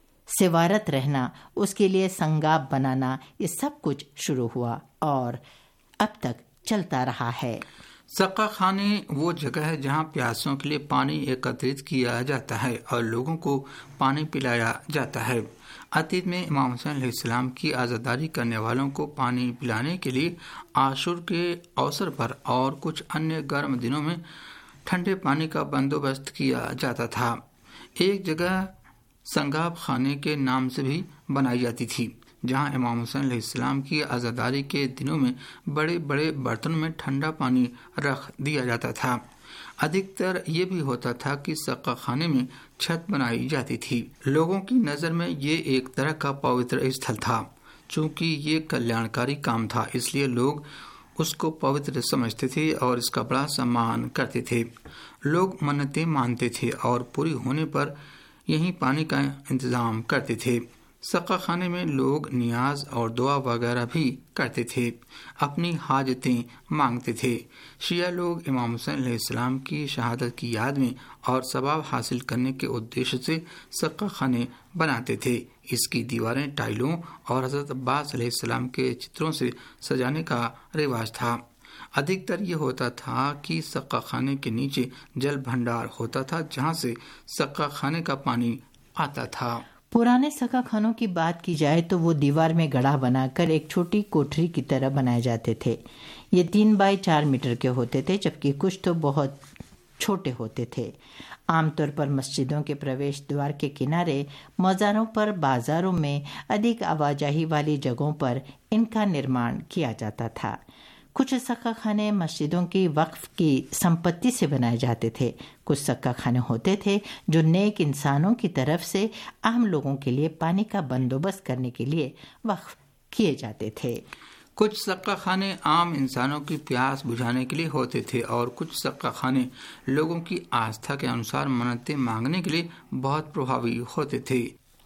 सेवारत रहना, उसके लिए संगाब बनाना, ये सब कुछ शुरू हुआ और अब तक चलता रहा है। सक्का खाने वो जगह है जहाँ प्यासों के लिए पानी एकत्रित किया जाता है और लोगों को पानी पिलाया जाता है। अतीत में इमाम हुसैन अलैहिस्सलाम की आज़ादारी करने वालों को पानी पिलाने के लिए आशूर के अवसर पर और कुछ अन्य गर्म दिनों में ठंडे पानी का बंदोबस्त किया जाता था। एक जगह संगाब खाने के नाम से भी बनाई जाती थी जहां इमाम हुसैन अलैहिस्सलाम की आज़ादारी के दिनों में बड़े बड़े बर्तनों में ठंडा पानी रख दिया जाता था। अधिकतर ये भी होता था कि सक्का खाने में छत बनाई जाती थी। लोगों की नज़र में ये एक तरह का पवित्र स्थल था। चूंकि ये कल्याणकारी काम था इसलिए लोग उसको पवित्र समझते थे और इसका बड़ा सम्मान करते थे। लोग मन्नतें मानते थे और पूरी होने पर यहीं पानी का इंतजाम करते थे। सक्का खाने में लोग नियाज और दुआ वगैरह भी करते थे, अपनी हाजतें मांगते थे। शिया लोग इमाम हुसैन अलैहिस्सलाम की शहादत की याद में और सवाब हासिल करने के उद्देश्य से सक्का खाने बनाते थे। इसकी दीवारें टाइलों और हजरत अब्बास अलैहिस्सलाम के चित्रों से सजाने का रिवाज था। अधिकतर ये होता था कि सक्का खाने के नीचे जल भंडार होता था जहाँ से सक्का खाने का पानी आता था। पुराने सक्का खानों की बात की जाए तो वो दीवार में गड्ढा बनाकर एक छोटी कोठरी की तरह बनाए जाते थे। ये 3 बाय 4 मीटर के होते थे, जबकि कुछ तो बहुत छोटे होते थे। आमतौर पर मस्जिदों के प्रवेश द्वार के किनारे, मज़ारों पर, बाजारों में, अधिक आवाजाही वाली जगहों पर इनका निर्माण किया जाता था। कुछ सक्का खाने मस्जिदों की वक्फ की संपत्ति से बनाए जाते थे। कुछ सक्का खाने होते थे जो नेक इंसानों की तरफ से आम लोगों के लिए पानी का बंदोबस्त करने के लिए वक्फ किए जाते थे। कुछ सक्का खाने आम इंसानों की प्यास बुझाने के लिए होते थे और कुछ सक्का खाने लोगों की आस्था के अनुसार मन्नतें मांगने के लिए बहुत प्रभावी होते थे।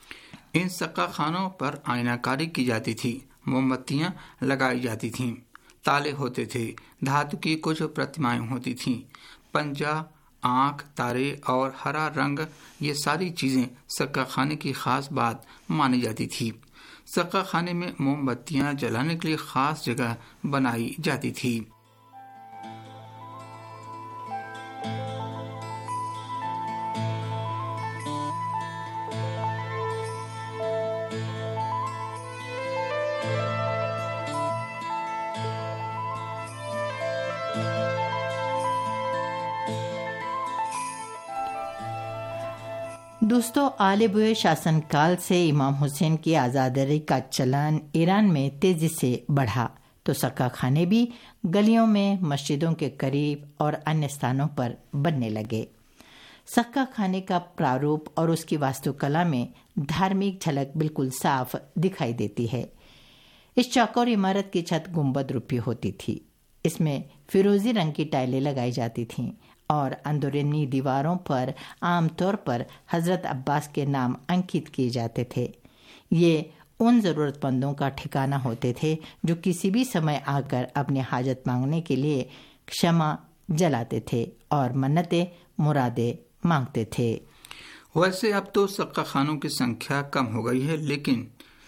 इन सक्का खानों पर आयनाकारी की जाती थी, मोमबत्तियां लगाई जाती थीं, ताले होते थे, धातु की कुछ प्रतिमाएं होती थीं, पंजा, आंख, तारे और हरा रंग, ये सारी चीजें सक्का खाने की खास बात मानी जाती थी। सक्का खाने में मोमबत्तियां जलाने के लिए खास जगह बनाई जाती थी। दोस्तों, आले बुए शासनकाल से इमाम हुसैन की आज़ादारी का चलन ईरान में तेजी से बढ़ा तो सक्का खाने भी गलियों में, मस्जिदों के करीब और अन्य स्थानों पर बनने लगे। सक्का खाने का प्रारूप और उसकी वास्तुकला में धार्मिक झलक बिल्कुल साफ दिखाई देती है। इस चौकोर इमारत की छत गुंबद रूपी होती थी। इसमें फिरोजी रंग की टाइलें लगाई जाती थीं और अंदरूनी दीवारों पर आमतौर पर हजरत अब्बास के नाम अंकित किए जाते थे। ये उन ज़रूरतमंदों का ठिकाना होते थे जो किसी भी समय आकर अपनी हाजत मांगने के लिए क्षमा जलाते थे और मन्नतें मुरादें मांगते थे। वैसे अब तो सक्का खानों की संख्या कम हो गई है, लेकिन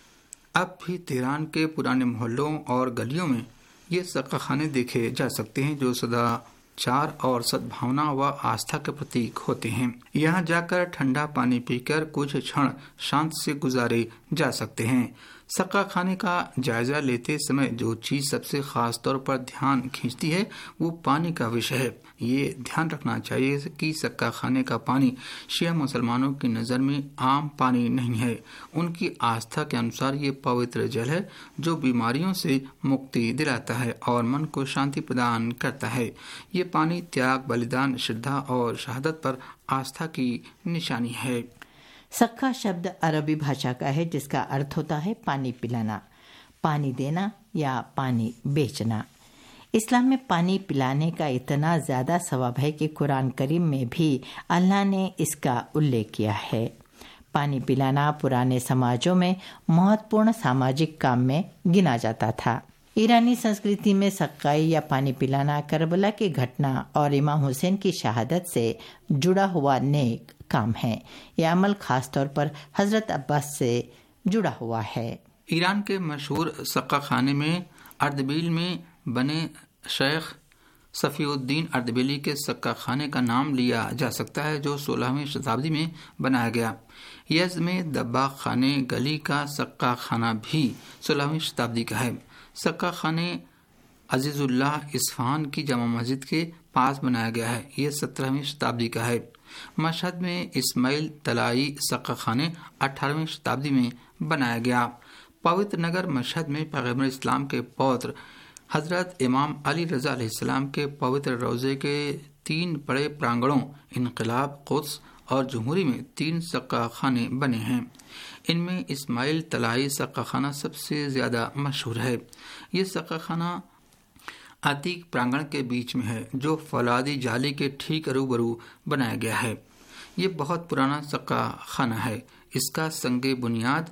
अब भी तेहरान के पुराने मोहल्लों और गलियों में ये सक्का खाने देखे जा सकते हैं जो सदाचार और सद्भावना व आस्था के प्रतीक होते हैं। यहाँ जाकर ठंडा पानी पीकर कुछ क्षण शांत से गुजारे जा सकते हैं। सक्का खाने का जायजा लेते समय जो चीज सबसे खास तौर पर ध्यान खींचती है वो पानी का विषय है। ये ध्यान रखना चाहिए कि सक्का खाने का पानी शिया मुसलमानों की नज़र में आम पानी नहीं है। उनकी आस्था के अनुसार ये पवित्र जल है जो बीमारियों से मुक्ति दिलाता है और मन को शांति प्रदान करता है। ये पानी त्याग, बलिदान, श्रद्धा और शहादत पर आस्था की निशानी है। सक्का शब्द अरबी भाषा का है जिसका अर्थ होता है पानी पिलाना, पानी देना या पानी बेचना। इस्लाम में पानी पिलाने का इतना ज़्यादा सवाब है कि कुरान करीम में भी अल्लाह ने इसका उल्लेख किया है। पानी पिलाना पुराने समाजों में महत्वपूर्ण सामाजिक काम में गिना जाता था। ईरानी संस्कृति में सक्काई या पानी पिलाना करबला की घटना और इमाम हुसैन की शहादत से जुड़ा हुआ नेक काम है। यह अमल खास तौर पर हजरत अब्बास से जुड़ा हुआ है। ईरान के मशहूर सक्का खाने में अर्दबिल में बने शेख सफीउद्दीन अर्दबिली के सक्का खाने का नाम लिया जा सकता है जो 16वीं शताब्दी में बनाया गया। यज़्द में दब्बाग खाने गली का सक्का खाना भी 16वीं शताब्दी का है। सक्का खाने अजीजुल्लाह इस्फहान की जमा मस्जिद के पास बनाया गया है। यह 17वीं शताब्दी का है। मशहद में इस्माइल तलाई सक्का खाने 18वीं शताब्दी में बनाया गया। पवित्र नगर मशहद में पैगंबर इस्लाम के पौत्र हजरत इमाम अली रज़ा अलैहिस्सलाम के पवित्र रोज़े के 3 बड़े प्रांगणों इनकलाब, कुद्स और जमहूरी में 3 सक्का खाने बने हैं। इनमें इस्माइल तलाई सक्का खाना सबसे ज्यादा मशहूर है। ये सक्का खाना अतीक प्रांगण के बीच में है जो फौलादी जाली के ठीक रूबरू बनाया गया है। ये बहुत पुराना सक्का खाना है। इसका संगे बुनियाद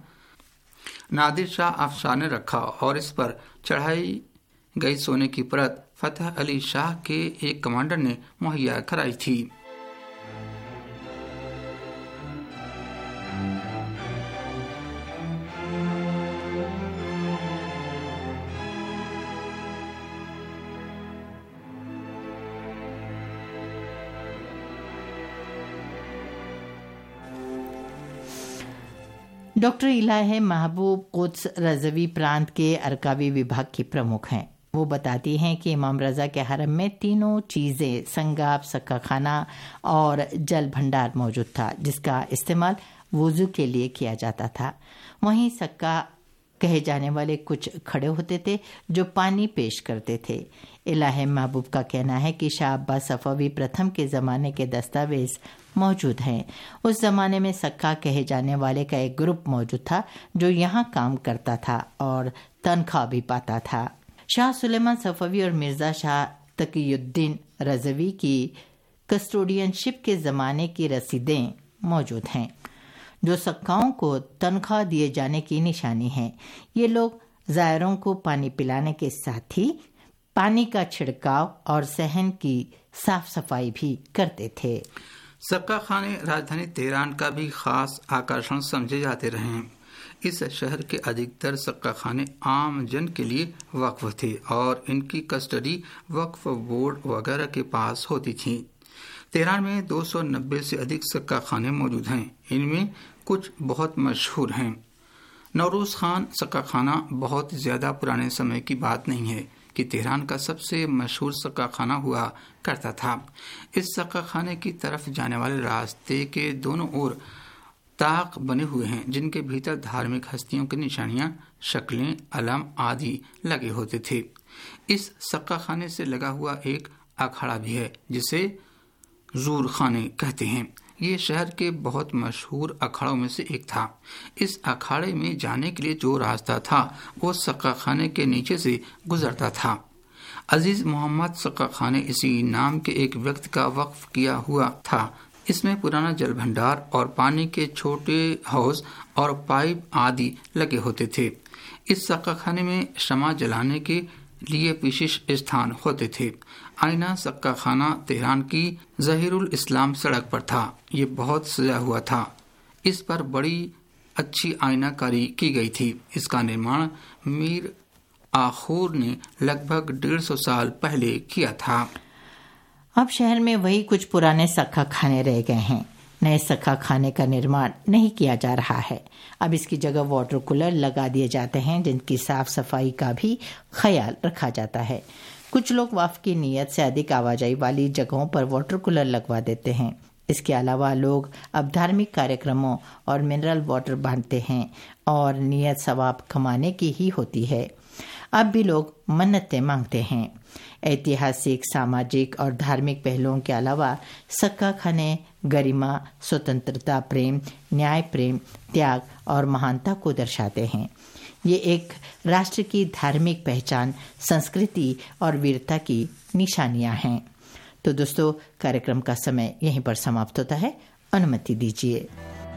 नादिर शाह अफशार ने रखा और इस पर चढ़ाई गई सोने की परत फतह अली शाह के एक कमांडर ने मुहैया कराई थी। डॉक्टर इलाहे महबूब कुद्स रज़वी प्रांत के अरकावी विभाग की प्रमुख हैं। वो बताती हैं कि इमाम रज़ा के हरम में तीनों चीज़ें संगाब, सक्का खाना और जल भंडार मौजूद था जिसका इस्तेमाल वुज़ू के लिए किया जाता था। वहीं सक्का कहे जाने वाले कुछ खड़े होते थे जो पानी पेश करते थे। इलाहे महबूब का कहना है कि शाह अब्बास सफवी प्रथम के ज़माने के दस्तावेज मौजूद हैं। उस ज़माने में सक्का कहे जाने वाले का एक ग्रुप मौजूद था जो यहाँ काम करता था और तनख्वाह भी पाता था। शाह सुलेमान सफवी और मिर्ज़ा शाह तकीयुद्दीन रज़वी की कस्टोडियनशिप के ज़माने की रसीदें मौजूद हैं जो सक्काओं को तनख्वाह दिए जाने की निशानी है। ये लोग ज़ायरों को पानी पिलाने के साथ ही पानी का छिड़काव और सहन की साफ सफाई भी करते थे। सक्का खाने राजधानी तेहरान का भी खास आकर्षण समझे जाते रहे हैं। इस शहर के अधिकतर सक्का खाने आम जन के लिए वक्फ थे और इनकी कस्टडी वक्फ बोर्ड वगैरह के पास होती थी। तेहरान में 290 से अधिक सक्का खाने मौजूद हैं। इनमें कुछ बहुत मशहूर हैं। नौरोज खान सक्का खाना बहुत ज्यादा पुराने समय की बात नहीं है कि तेहरान का सबसे मशहूर सक्का खाना हुआ करता था। इस सक्का खाने की तरफ जाने वाले रास्ते के दोनों ओर ताक बने हुए हैं जिनके भीतर धार्मिक हस्तियों की निशानियां, शक्लें, अलम आदि लगे होते थे। इस सक्का खाने से लगा हुआ एक अखाड़ा भी है जिसे जूर खाने कहते हैं। ये शहर के बहुत मशहूर अखाड़ों में से एक था। इस अखाड़े में जाने के लिए जो रास्ता था वो सक्का खाने के नीचे से गुजरता था। अजीज मोहम्मद सक्का खाने इसी नाम के एक व्यक्ति का वक्फ किया हुआ था। इसमें पुराना जल भंडार और पानी के छोटे हौज और पाइप आदि लगे होते थे। इस सक्का खाने में शमा जलाने के लिए विशेष स्थान होते थे। आईना सक्का खाना तेहरान की जहीरुल इस्लाम सड़क पर था। ये बहुत सजा हुआ था। इस पर बड़ी अच्छी आईनाकारी की गई थी। इसका निर्माण मीर आखूर ने लगभग 150 साल पहले किया था। अब शहर में वही कुछ पुराने सक्का खाने रह गए हैं। नए सक्का खाने का निर्माण नहीं किया जा रहा है। अब इसकी जगह वाटर कूलर लगा दिए जाते हैं, जिनकी साफ सफाई का भी ख्याल रखा जाता है। कुछ लोग वक्फ की नीयत से अधिक आवाजाही वाली जगहों पर वाटर कूलर लगवा देते हैं। इसके अलावा लोग अब धार्मिक कार्यक्रमों और मिनरल वाटर बांटते हैं और नीयत सवाब कमाने की ही होती है। अब भी लोग मन्नतें मांगते हैं। ऐतिहासिक, सामाजिक और धार्मिक पहलुओं के अलावा सक्का खाने गरिमा, स्वतंत्रता प्रेम, न्याय प्रेम, त्याग और महानता को दर्शाते हैं। ये एक राष्ट्र की धार्मिक पहचान, संस्कृति और वीरता की निशानियां हैं। तो दोस्तों, कार्यक्रम का समय यहीं पर समाप्त होता है। अनुमति दीजिए।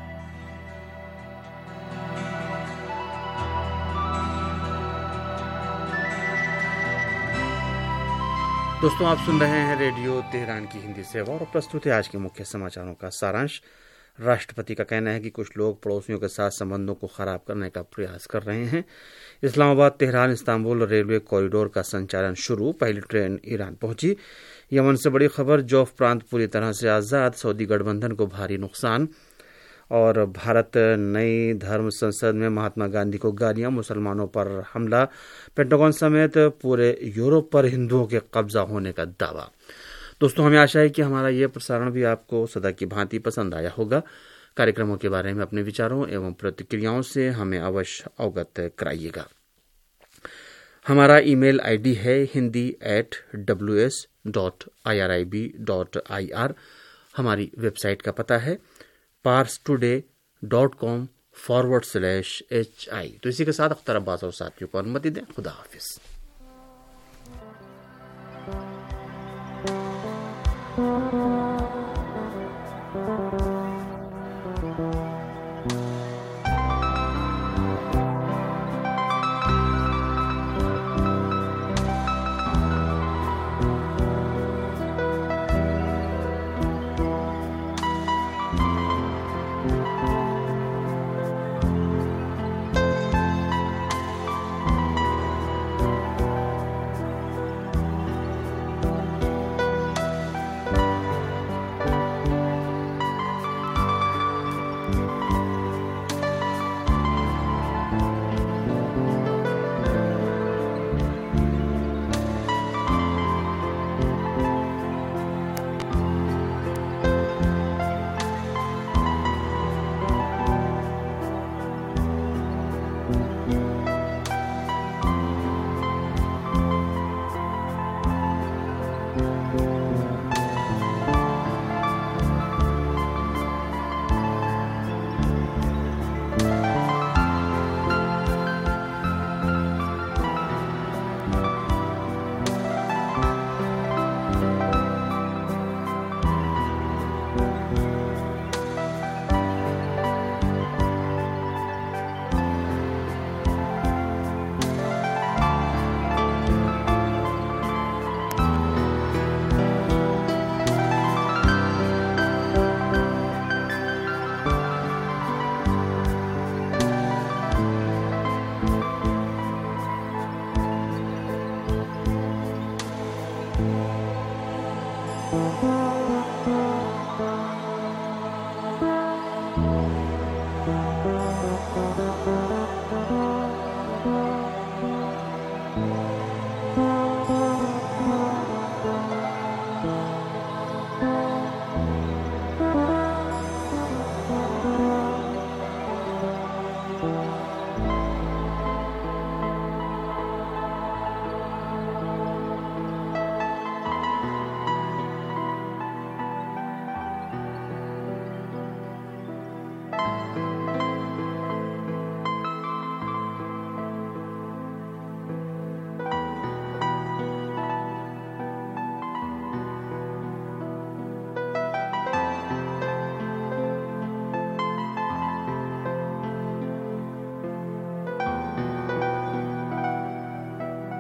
दोस्तों, आप सुन रहे हैं रेडियो तेहरान की हिंदी सेवा और प्रस्तुत है आज के मुख्य समाचारों का सारांश। राष्ट्रपति का कहना है कि कुछ लोग पड़ोसियों के साथ संबंधों को खराब करने का प्रयास कर रहे हैं। Islamabad Tehran Istanbul railway corridor का संचालन शुरू। पहली ट्रेन ईरान पहुंची। यमन से बड़ी खबर, जौफ प्रांत पूरी तरह से आजाद। सऊदी गठबंधन को भारी नुकसान। और भारत नई धर्म संसद में महात्मा गांधी को गालियां, मुसलमानों पर हमला। पेंटागन समेत पूरे यूरोप पर हिंदुओं के कब्जा होने का दावा। दोस्तों, हमें आशा है कि हमारा यह प्रसारण भी आपको सदा की भांति पसंद आया होगा। कार्यक्रमों के बारे में अपने विचारों एवं प्रतिक्रियाओं से हमें अवश्य अवगत कराइएगा। हमारा ईमेल आईडी है hindi@ws.irib.ir। हमारी वेबसाइट का पता है parstoday.com/hi। तो इसी के साथ अख्तर अब्बास और साथियों को अनुमति दें। खुदा हाफिज।